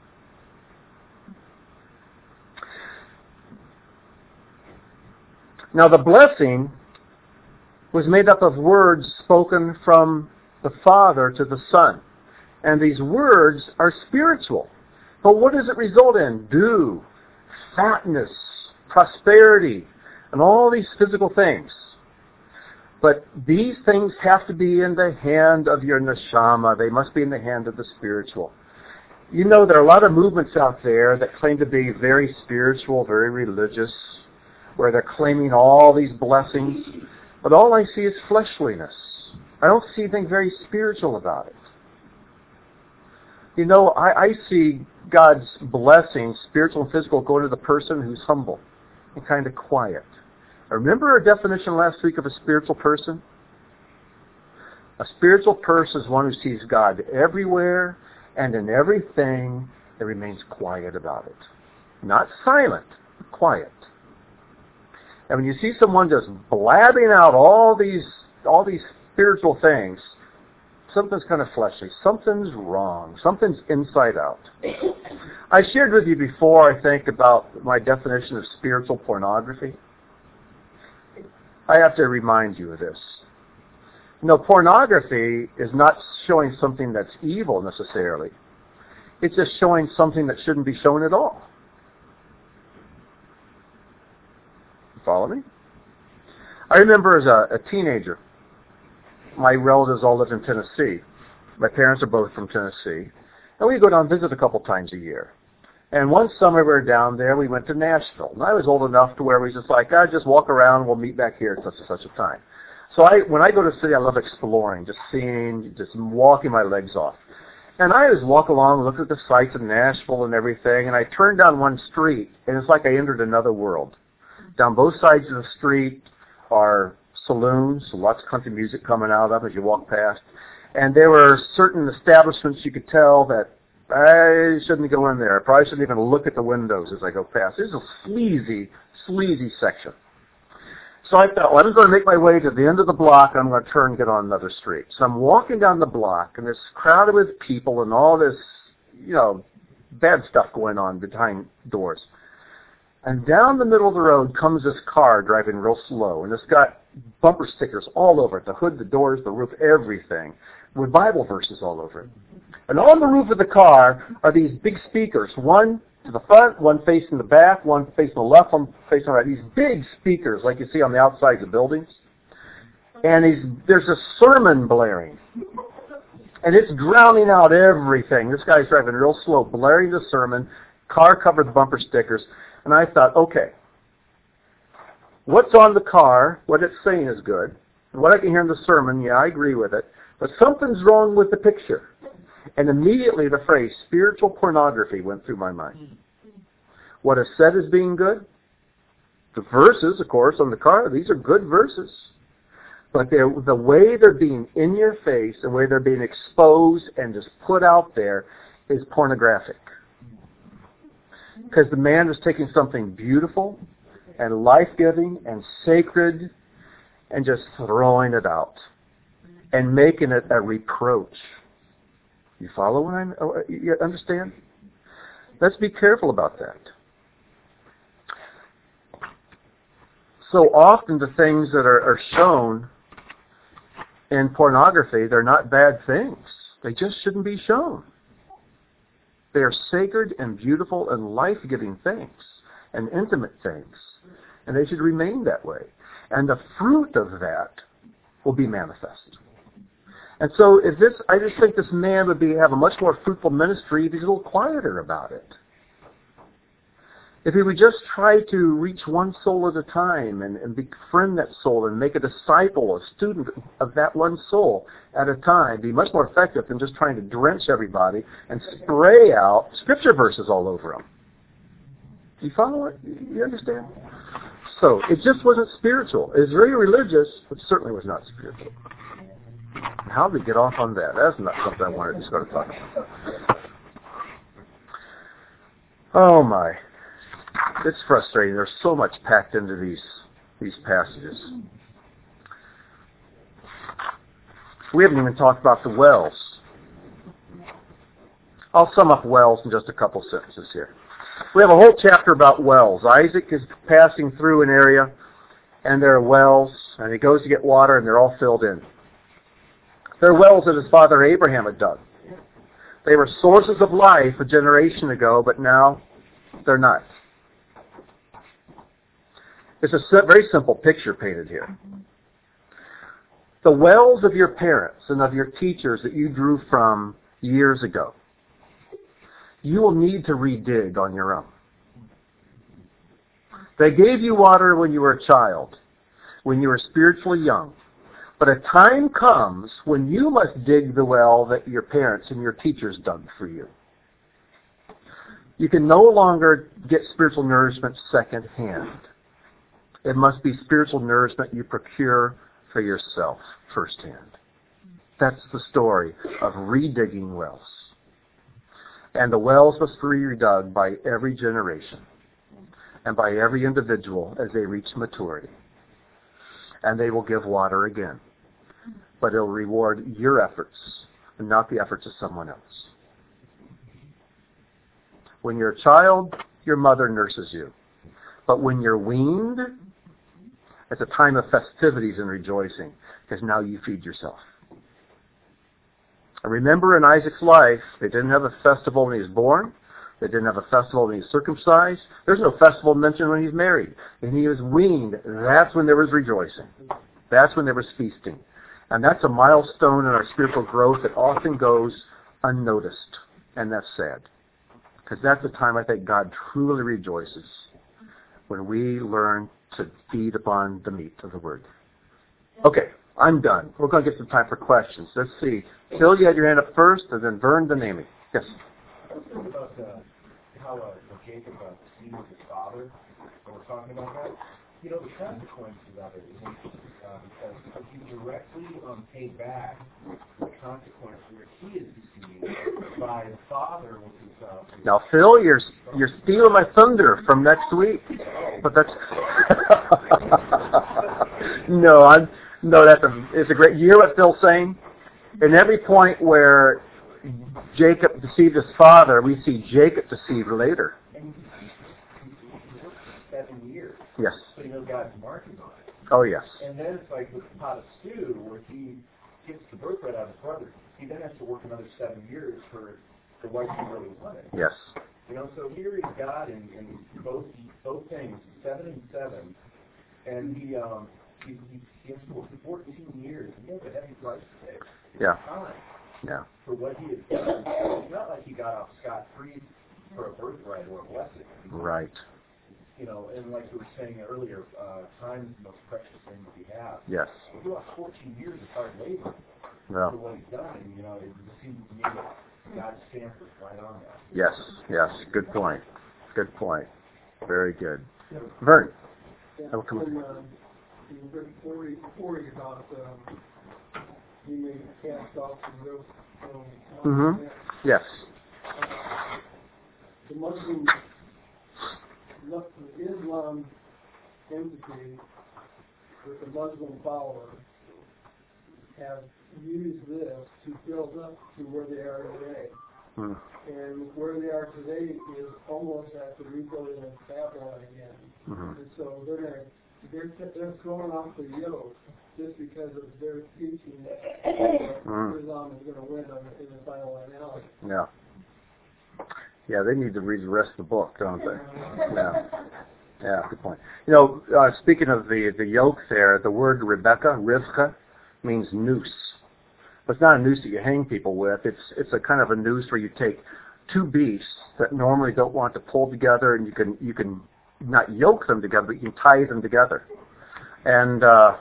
Now the blessing was made up of words spoken from the Father to the Son. And these words are spiritual. But what does it result in? Dew, fatness, prosperity, and all these physical things. But these things have to be in the hand of your neshama. They must be in the hand of the spiritual. You know, there are a lot of movements out there that claim to be very spiritual, very religious, where they're claiming all these blessings. But all I see is fleshliness. I don't see anything very spiritual about it. You know, I see God's blessings, spiritual and physical, go to the person who's humble and kind of quiet. Remember our definition last week of a spiritual person? A spiritual person is one who sees God everywhere and in everything and remains quiet about it. Not silent, but quiet. And when you see someone just blabbing out all these spiritual things, something's kind of fleshly. Something's wrong. Something's inside out. I shared with you before, I think, about my definition of spiritual pornography. I have to remind you of this. No, pornography is not showing something that's evil necessarily. It's just showing something that shouldn't be shown at all. You follow me? I remember as a teenager, my relatives all lived in Tennessee. My parents are both from Tennessee. And we'd go down and visit a couple times a year. And one summer we were down there, we went to Nashville. And I was old enough to where we just like, just walk around, we'll meet back here at such and such a time. So when I go to the city, I love exploring, just seeing, just walking my legs off. And I always walk along, look at the sights of Nashville and everything, and I turned down one street, and it's like I entered another world. Down both sides of the street are saloons, lots of country music coming out of as you walk past. And there were certain establishments you could tell that I shouldn't go in there. I probably shouldn't even look at the windows as I go past. This is a sleazy section. So I thought, well, I'm going to make my way to the end of the block, and I'm going to turn and get on another street. So I'm walking down the block, and it's crowded with people and all this, bad stuff going on behind doors. And down the middle of the road comes this car driving real slow, and it's got bumper stickers all over it, the hood, the doors, the roof, everything, with Bible verses all over it. And on the roof of the car are these big speakers, one to the front, one facing the back, one facing the left, one facing the right. These big speakers like you see on the outsides of buildings. And there's a sermon blaring. And it's drowning out everything. This guy's driving real slow, blaring the sermon, car covered with bumper stickers. And I thought, okay, what's on the car, what it's saying is good. And what I can hear in the sermon, yeah, I agree with it. But something's wrong with the picture. And immediately the phrase spiritual pornography went through my mind. What is said as being good? The verses, of course, on the car, these are good verses. But the way they're being in your face, the way they're being exposed and just put out there is pornographic. Because the man is taking something beautiful and life-giving and sacred and just throwing it out and making it a reproach. You follow what you understand? Let's be careful about that. So often the things that are shown in pornography, they're not bad things. They just shouldn't be shown. They are sacred and beautiful and life-giving things and intimate things. And they should remain that way. And the fruit of that will be manifest. And so I just think this man would have a much more fruitful ministry if he's a little quieter about it. If he would just try to reach one soul at a time and befriend that soul and make a disciple, a student of that one soul at a time, be much more effective than just trying to drench everybody and spray out scripture verses all over them. Do you follow it? You understand? So, it just wasn't spiritual. It was very religious, but certainly was not spiritual. How did we get off on that? That's not something I wanted to start talking about. Oh my. It's frustrating. There's so much packed into these passages. We haven't even talked about the wells. I'll sum up wells in just a couple sentences here. We have a whole chapter about wells. Isaac is passing through an area, and there are wells, and he goes to get water, and they're all filled in. They're wells that his father Abraham had dug. They were sources of life a generation ago, but now they're not. It's a very simple picture painted here. The wells of your parents and of your teachers that you drew from years ago, you will need to redig on your own. They gave you water when you were a child, when you were spiritually young. But a time comes when you must dig the well that your parents and your teachers dug for you. You can no longer get spiritual nourishment secondhand. It must be spiritual nourishment you procure for yourself firsthand. That's the story of redigging wells. And the wells must be redug by every generation and by every individual as they reach maturity. And they will give water again. But it will reward your efforts and not the efforts of someone else. When you're a child, your mother nurses you. But when you're weaned It's a time of festivities and rejoicing, because now you feed yourself. And remember, in Isaac's life, they didn't have a festival when he was born. They didn't have a festival when he was circumcised. There's no festival mentioned when he's married. And he was weaned. That's when there was rejoicing. That's when there was feasting. And that's a milestone in our spiritual growth that often goes unnoticed. And that's sad. Because that's the time I think God truly rejoices, when we learn to feed upon the meat of the Word. Okay, I'm done. We're going to get some time for questions. Let's see. Phil, you had your hand up first, and then Vern, then Amy. Yes. About how Jacob deceived his father, when we're talking about that. You know, the consequences of it is interesting, because if you directly pay back the consequence where he is deceived by the father with his... Now, Phil, you're stealing my thunder from next week. But that's... it's a great... You hear what Phil's saying? In every point where Jacob deceived his father, we see Jacob deceived later. And he worked for 7 years. Yes. So you know God's marking on it. Oh, yes. And then it's like with the pot of stew, where he gets the birthright out of his brother. He then has to work another 7 years for the wife he really wanted. Yes. You know, so here is God in both things, 7 and 7, and he has to work 14 years, and he has a heavy price to pay. Yeah. Time. Yeah. For what he has done. It's not like he got off scot-free for a birthright or a blessing. Right. You know, and like you were saying earlier, time is the most precious thing that we have. Yes. He lost 14 years of hard labor Yeah. for what he's done, and, you know, it seems to me that God's stamp is right on that. Yes. Yes. Good point. Good point. Very good. Vern. Yeah, Oh, come on. in verse 40 about he may cast off the yoke from Mm-hmm. Yes. the Muslim Islam entity with the Muslim followers have used this to build up to where they are today. Mm. And where they are today is almost at the rebuilding of Babylon again. Mm-hmm. And so they're throwing off the yoke just because of their teaching that Islam is going to win in the final analysis. Yeah. Yeah, they need to read the rest of the book, don't they? Yeah. Yeah, good point. You know, speaking of the yoke there, the word Rivka, means noose. But it's not a noose that you hang people with. It's a kind of a noose where you take two beasts that normally don't want to pull together, and you can not yoke them together, but you can tie them together. And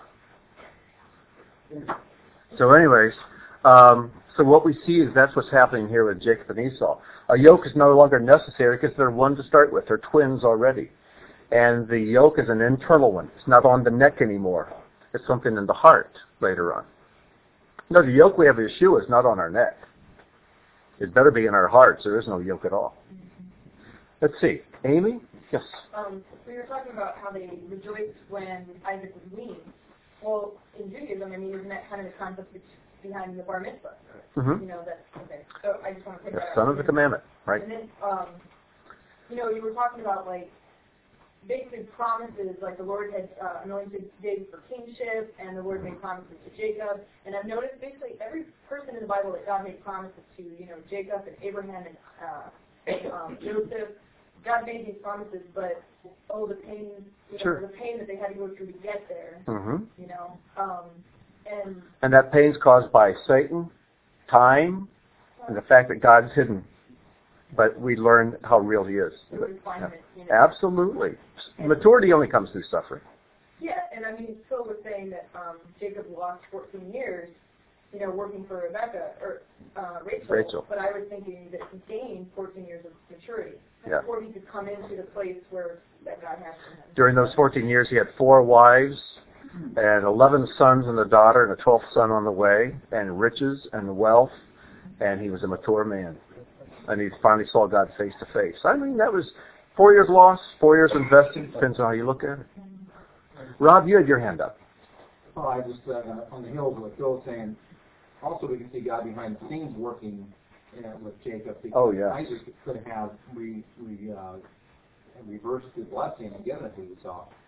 so anyways, so what we see is that's what's happening here with Jacob and Esau. A yoke is no longer necessary because they're one to start with. They're twins already. And the yoke is an internal one. It's not on the neck anymore. It's something in the heart later on. No, the yoke we have at Yeshua is not on our neck. It better be in our hearts. There is no yoke at all. Let's see. Amy? Yes. We were talking about how they rejoiced when Isaac was weaned. Well, in Judaism, I mean, isn't that kind of the concept behind the bar mitzvah? Mm-hmm. You know, that's okay. So I just want to pick The that up. son of the commandment, right? And then, you know, you were talking about, like, basically promises, like the Lord had anointed David for kingship, and the Lord made promises to Jacob. And I've noticed basically every person in the Bible that God made promises to, you know, Jacob and Abraham and Joseph, God made these promises, but the pain, you know, the pain that they had to go through to get there, you know, and that pain's caused by Satan, time, and the fact that God's hidden. But we learn how real He is. Refinement, you know. Absolutely. Maturity only comes through suffering. Yeah, and I mean, Phil was saying that Jacob lost 14 years, you know, working for Rebecca, or Rachel. But I was thinking that he gained 14 years of maturity before he could come into the place where that God has for him. During those 14 years, he had 4 wives, and 11 sons and a daughter, and a 12th son on the way, and riches and wealth, and he was a mature man. And he finally saw God face to face. I mean, that was 4 years lost, 4 years invested. Depends on how you look at it. Rob, you had your hand up. Well, I just, on the heels of what Phil's saying, also we can see God behind the scenes working with Jacob. Oh, yeah. Isaac could have reversed the blessing and given it to Esau.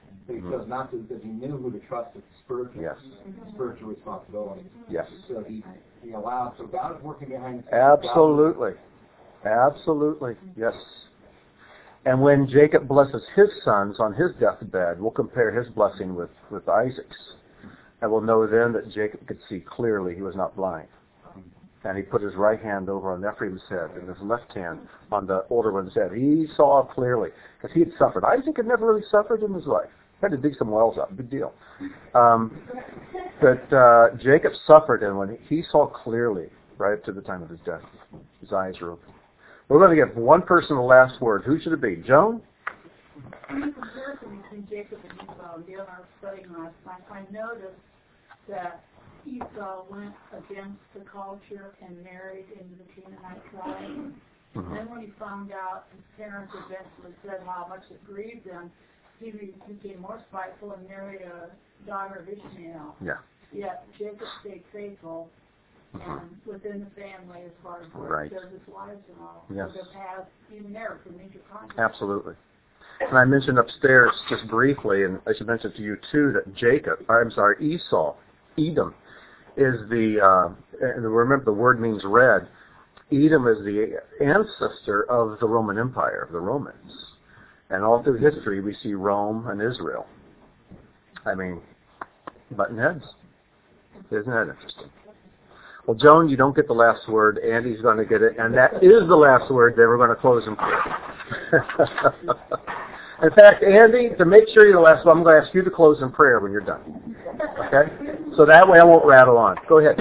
But he chose not to because he knew who to trust with spiritual responsibility. Yes. So he allowed, so God is working behind the scenes. Absolutely. Absolutely. Yes. And when Jacob blesses his sons on his deathbed, we'll compare his blessing with Isaac's. And we'll know then that Jacob could see clearly, he was not blind. And he put his right hand over on Ephraim's head and his left hand on the older one's head. He saw clearly, because he had suffered. Isaac had never really suffered in his life. He had to dig some wells up, big deal. But Jacob suffered, and when he saw clearly, right up to the time of his death, his eyes were open. We're going to give one person the last word. Who should it be? Joan? In the comparison between Jacob and Esau, Dale and I were studying last time, I noticed that Esau went against the culture and married into the Canaanite tribe. Then when he found out his parents eventually said how much it grieved them, he became more spiteful and married a daughter of Ishmael. Yeah. Yet Jacob stayed faithful and within the family as far as work, his wives and all. Yes. So the paths, even there, could make a contact. Absolutely. And I mentioned upstairs just briefly, and I should mention to you too, that Esau, Edom, is and remember the word means red. Edom is the ancestor of the Roman Empire, of the Romans. And all through history we see Rome and Israel. I mean, button heads. Isn't that interesting? Well, Joan, you don't get the last word. Andy's going to get it. And that is the last word. Then we're going to close in prayer. In fact, Andy, to make sure you're the last one, I'm going to ask you to close in prayer when you're done. Okay? So that way I won't rattle on. Go ahead.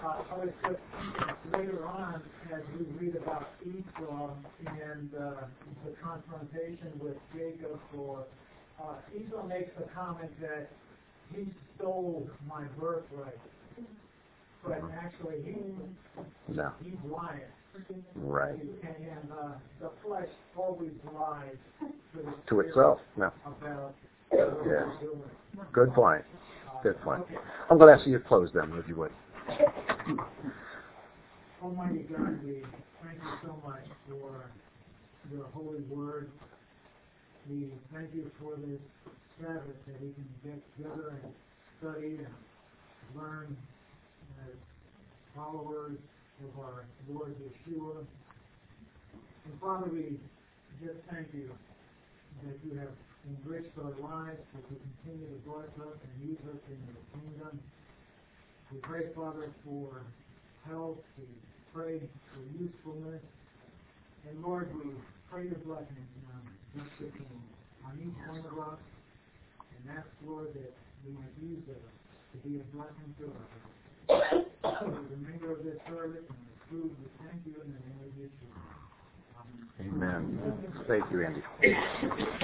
Later on, as we read about Esau and the confrontation with Jacob, Esau makes the comment that he stole my birthright. But actually, he's lying. Right. And the flesh always lies to itself. No. About yes. Good point. Good point. I'm going to ask you to close them, if you would. Almighty God, we thank you so much for your holy word. We thank you for this Sabbath that we can get together and study and learn as followers of our Lord Yeshua. And Father, we just thank you that you have enriched our lives, that you continue to bless us and use us in your kingdom. We pray, Father, for health, we pray for usefulness, and Lord, we pray your blessings on each one of us, and ask, Lord, that we might use us to be a blessing to others. For the remainder of this service and the food, we thank you in the name of Yeshua. Amen. Thank you, Andy.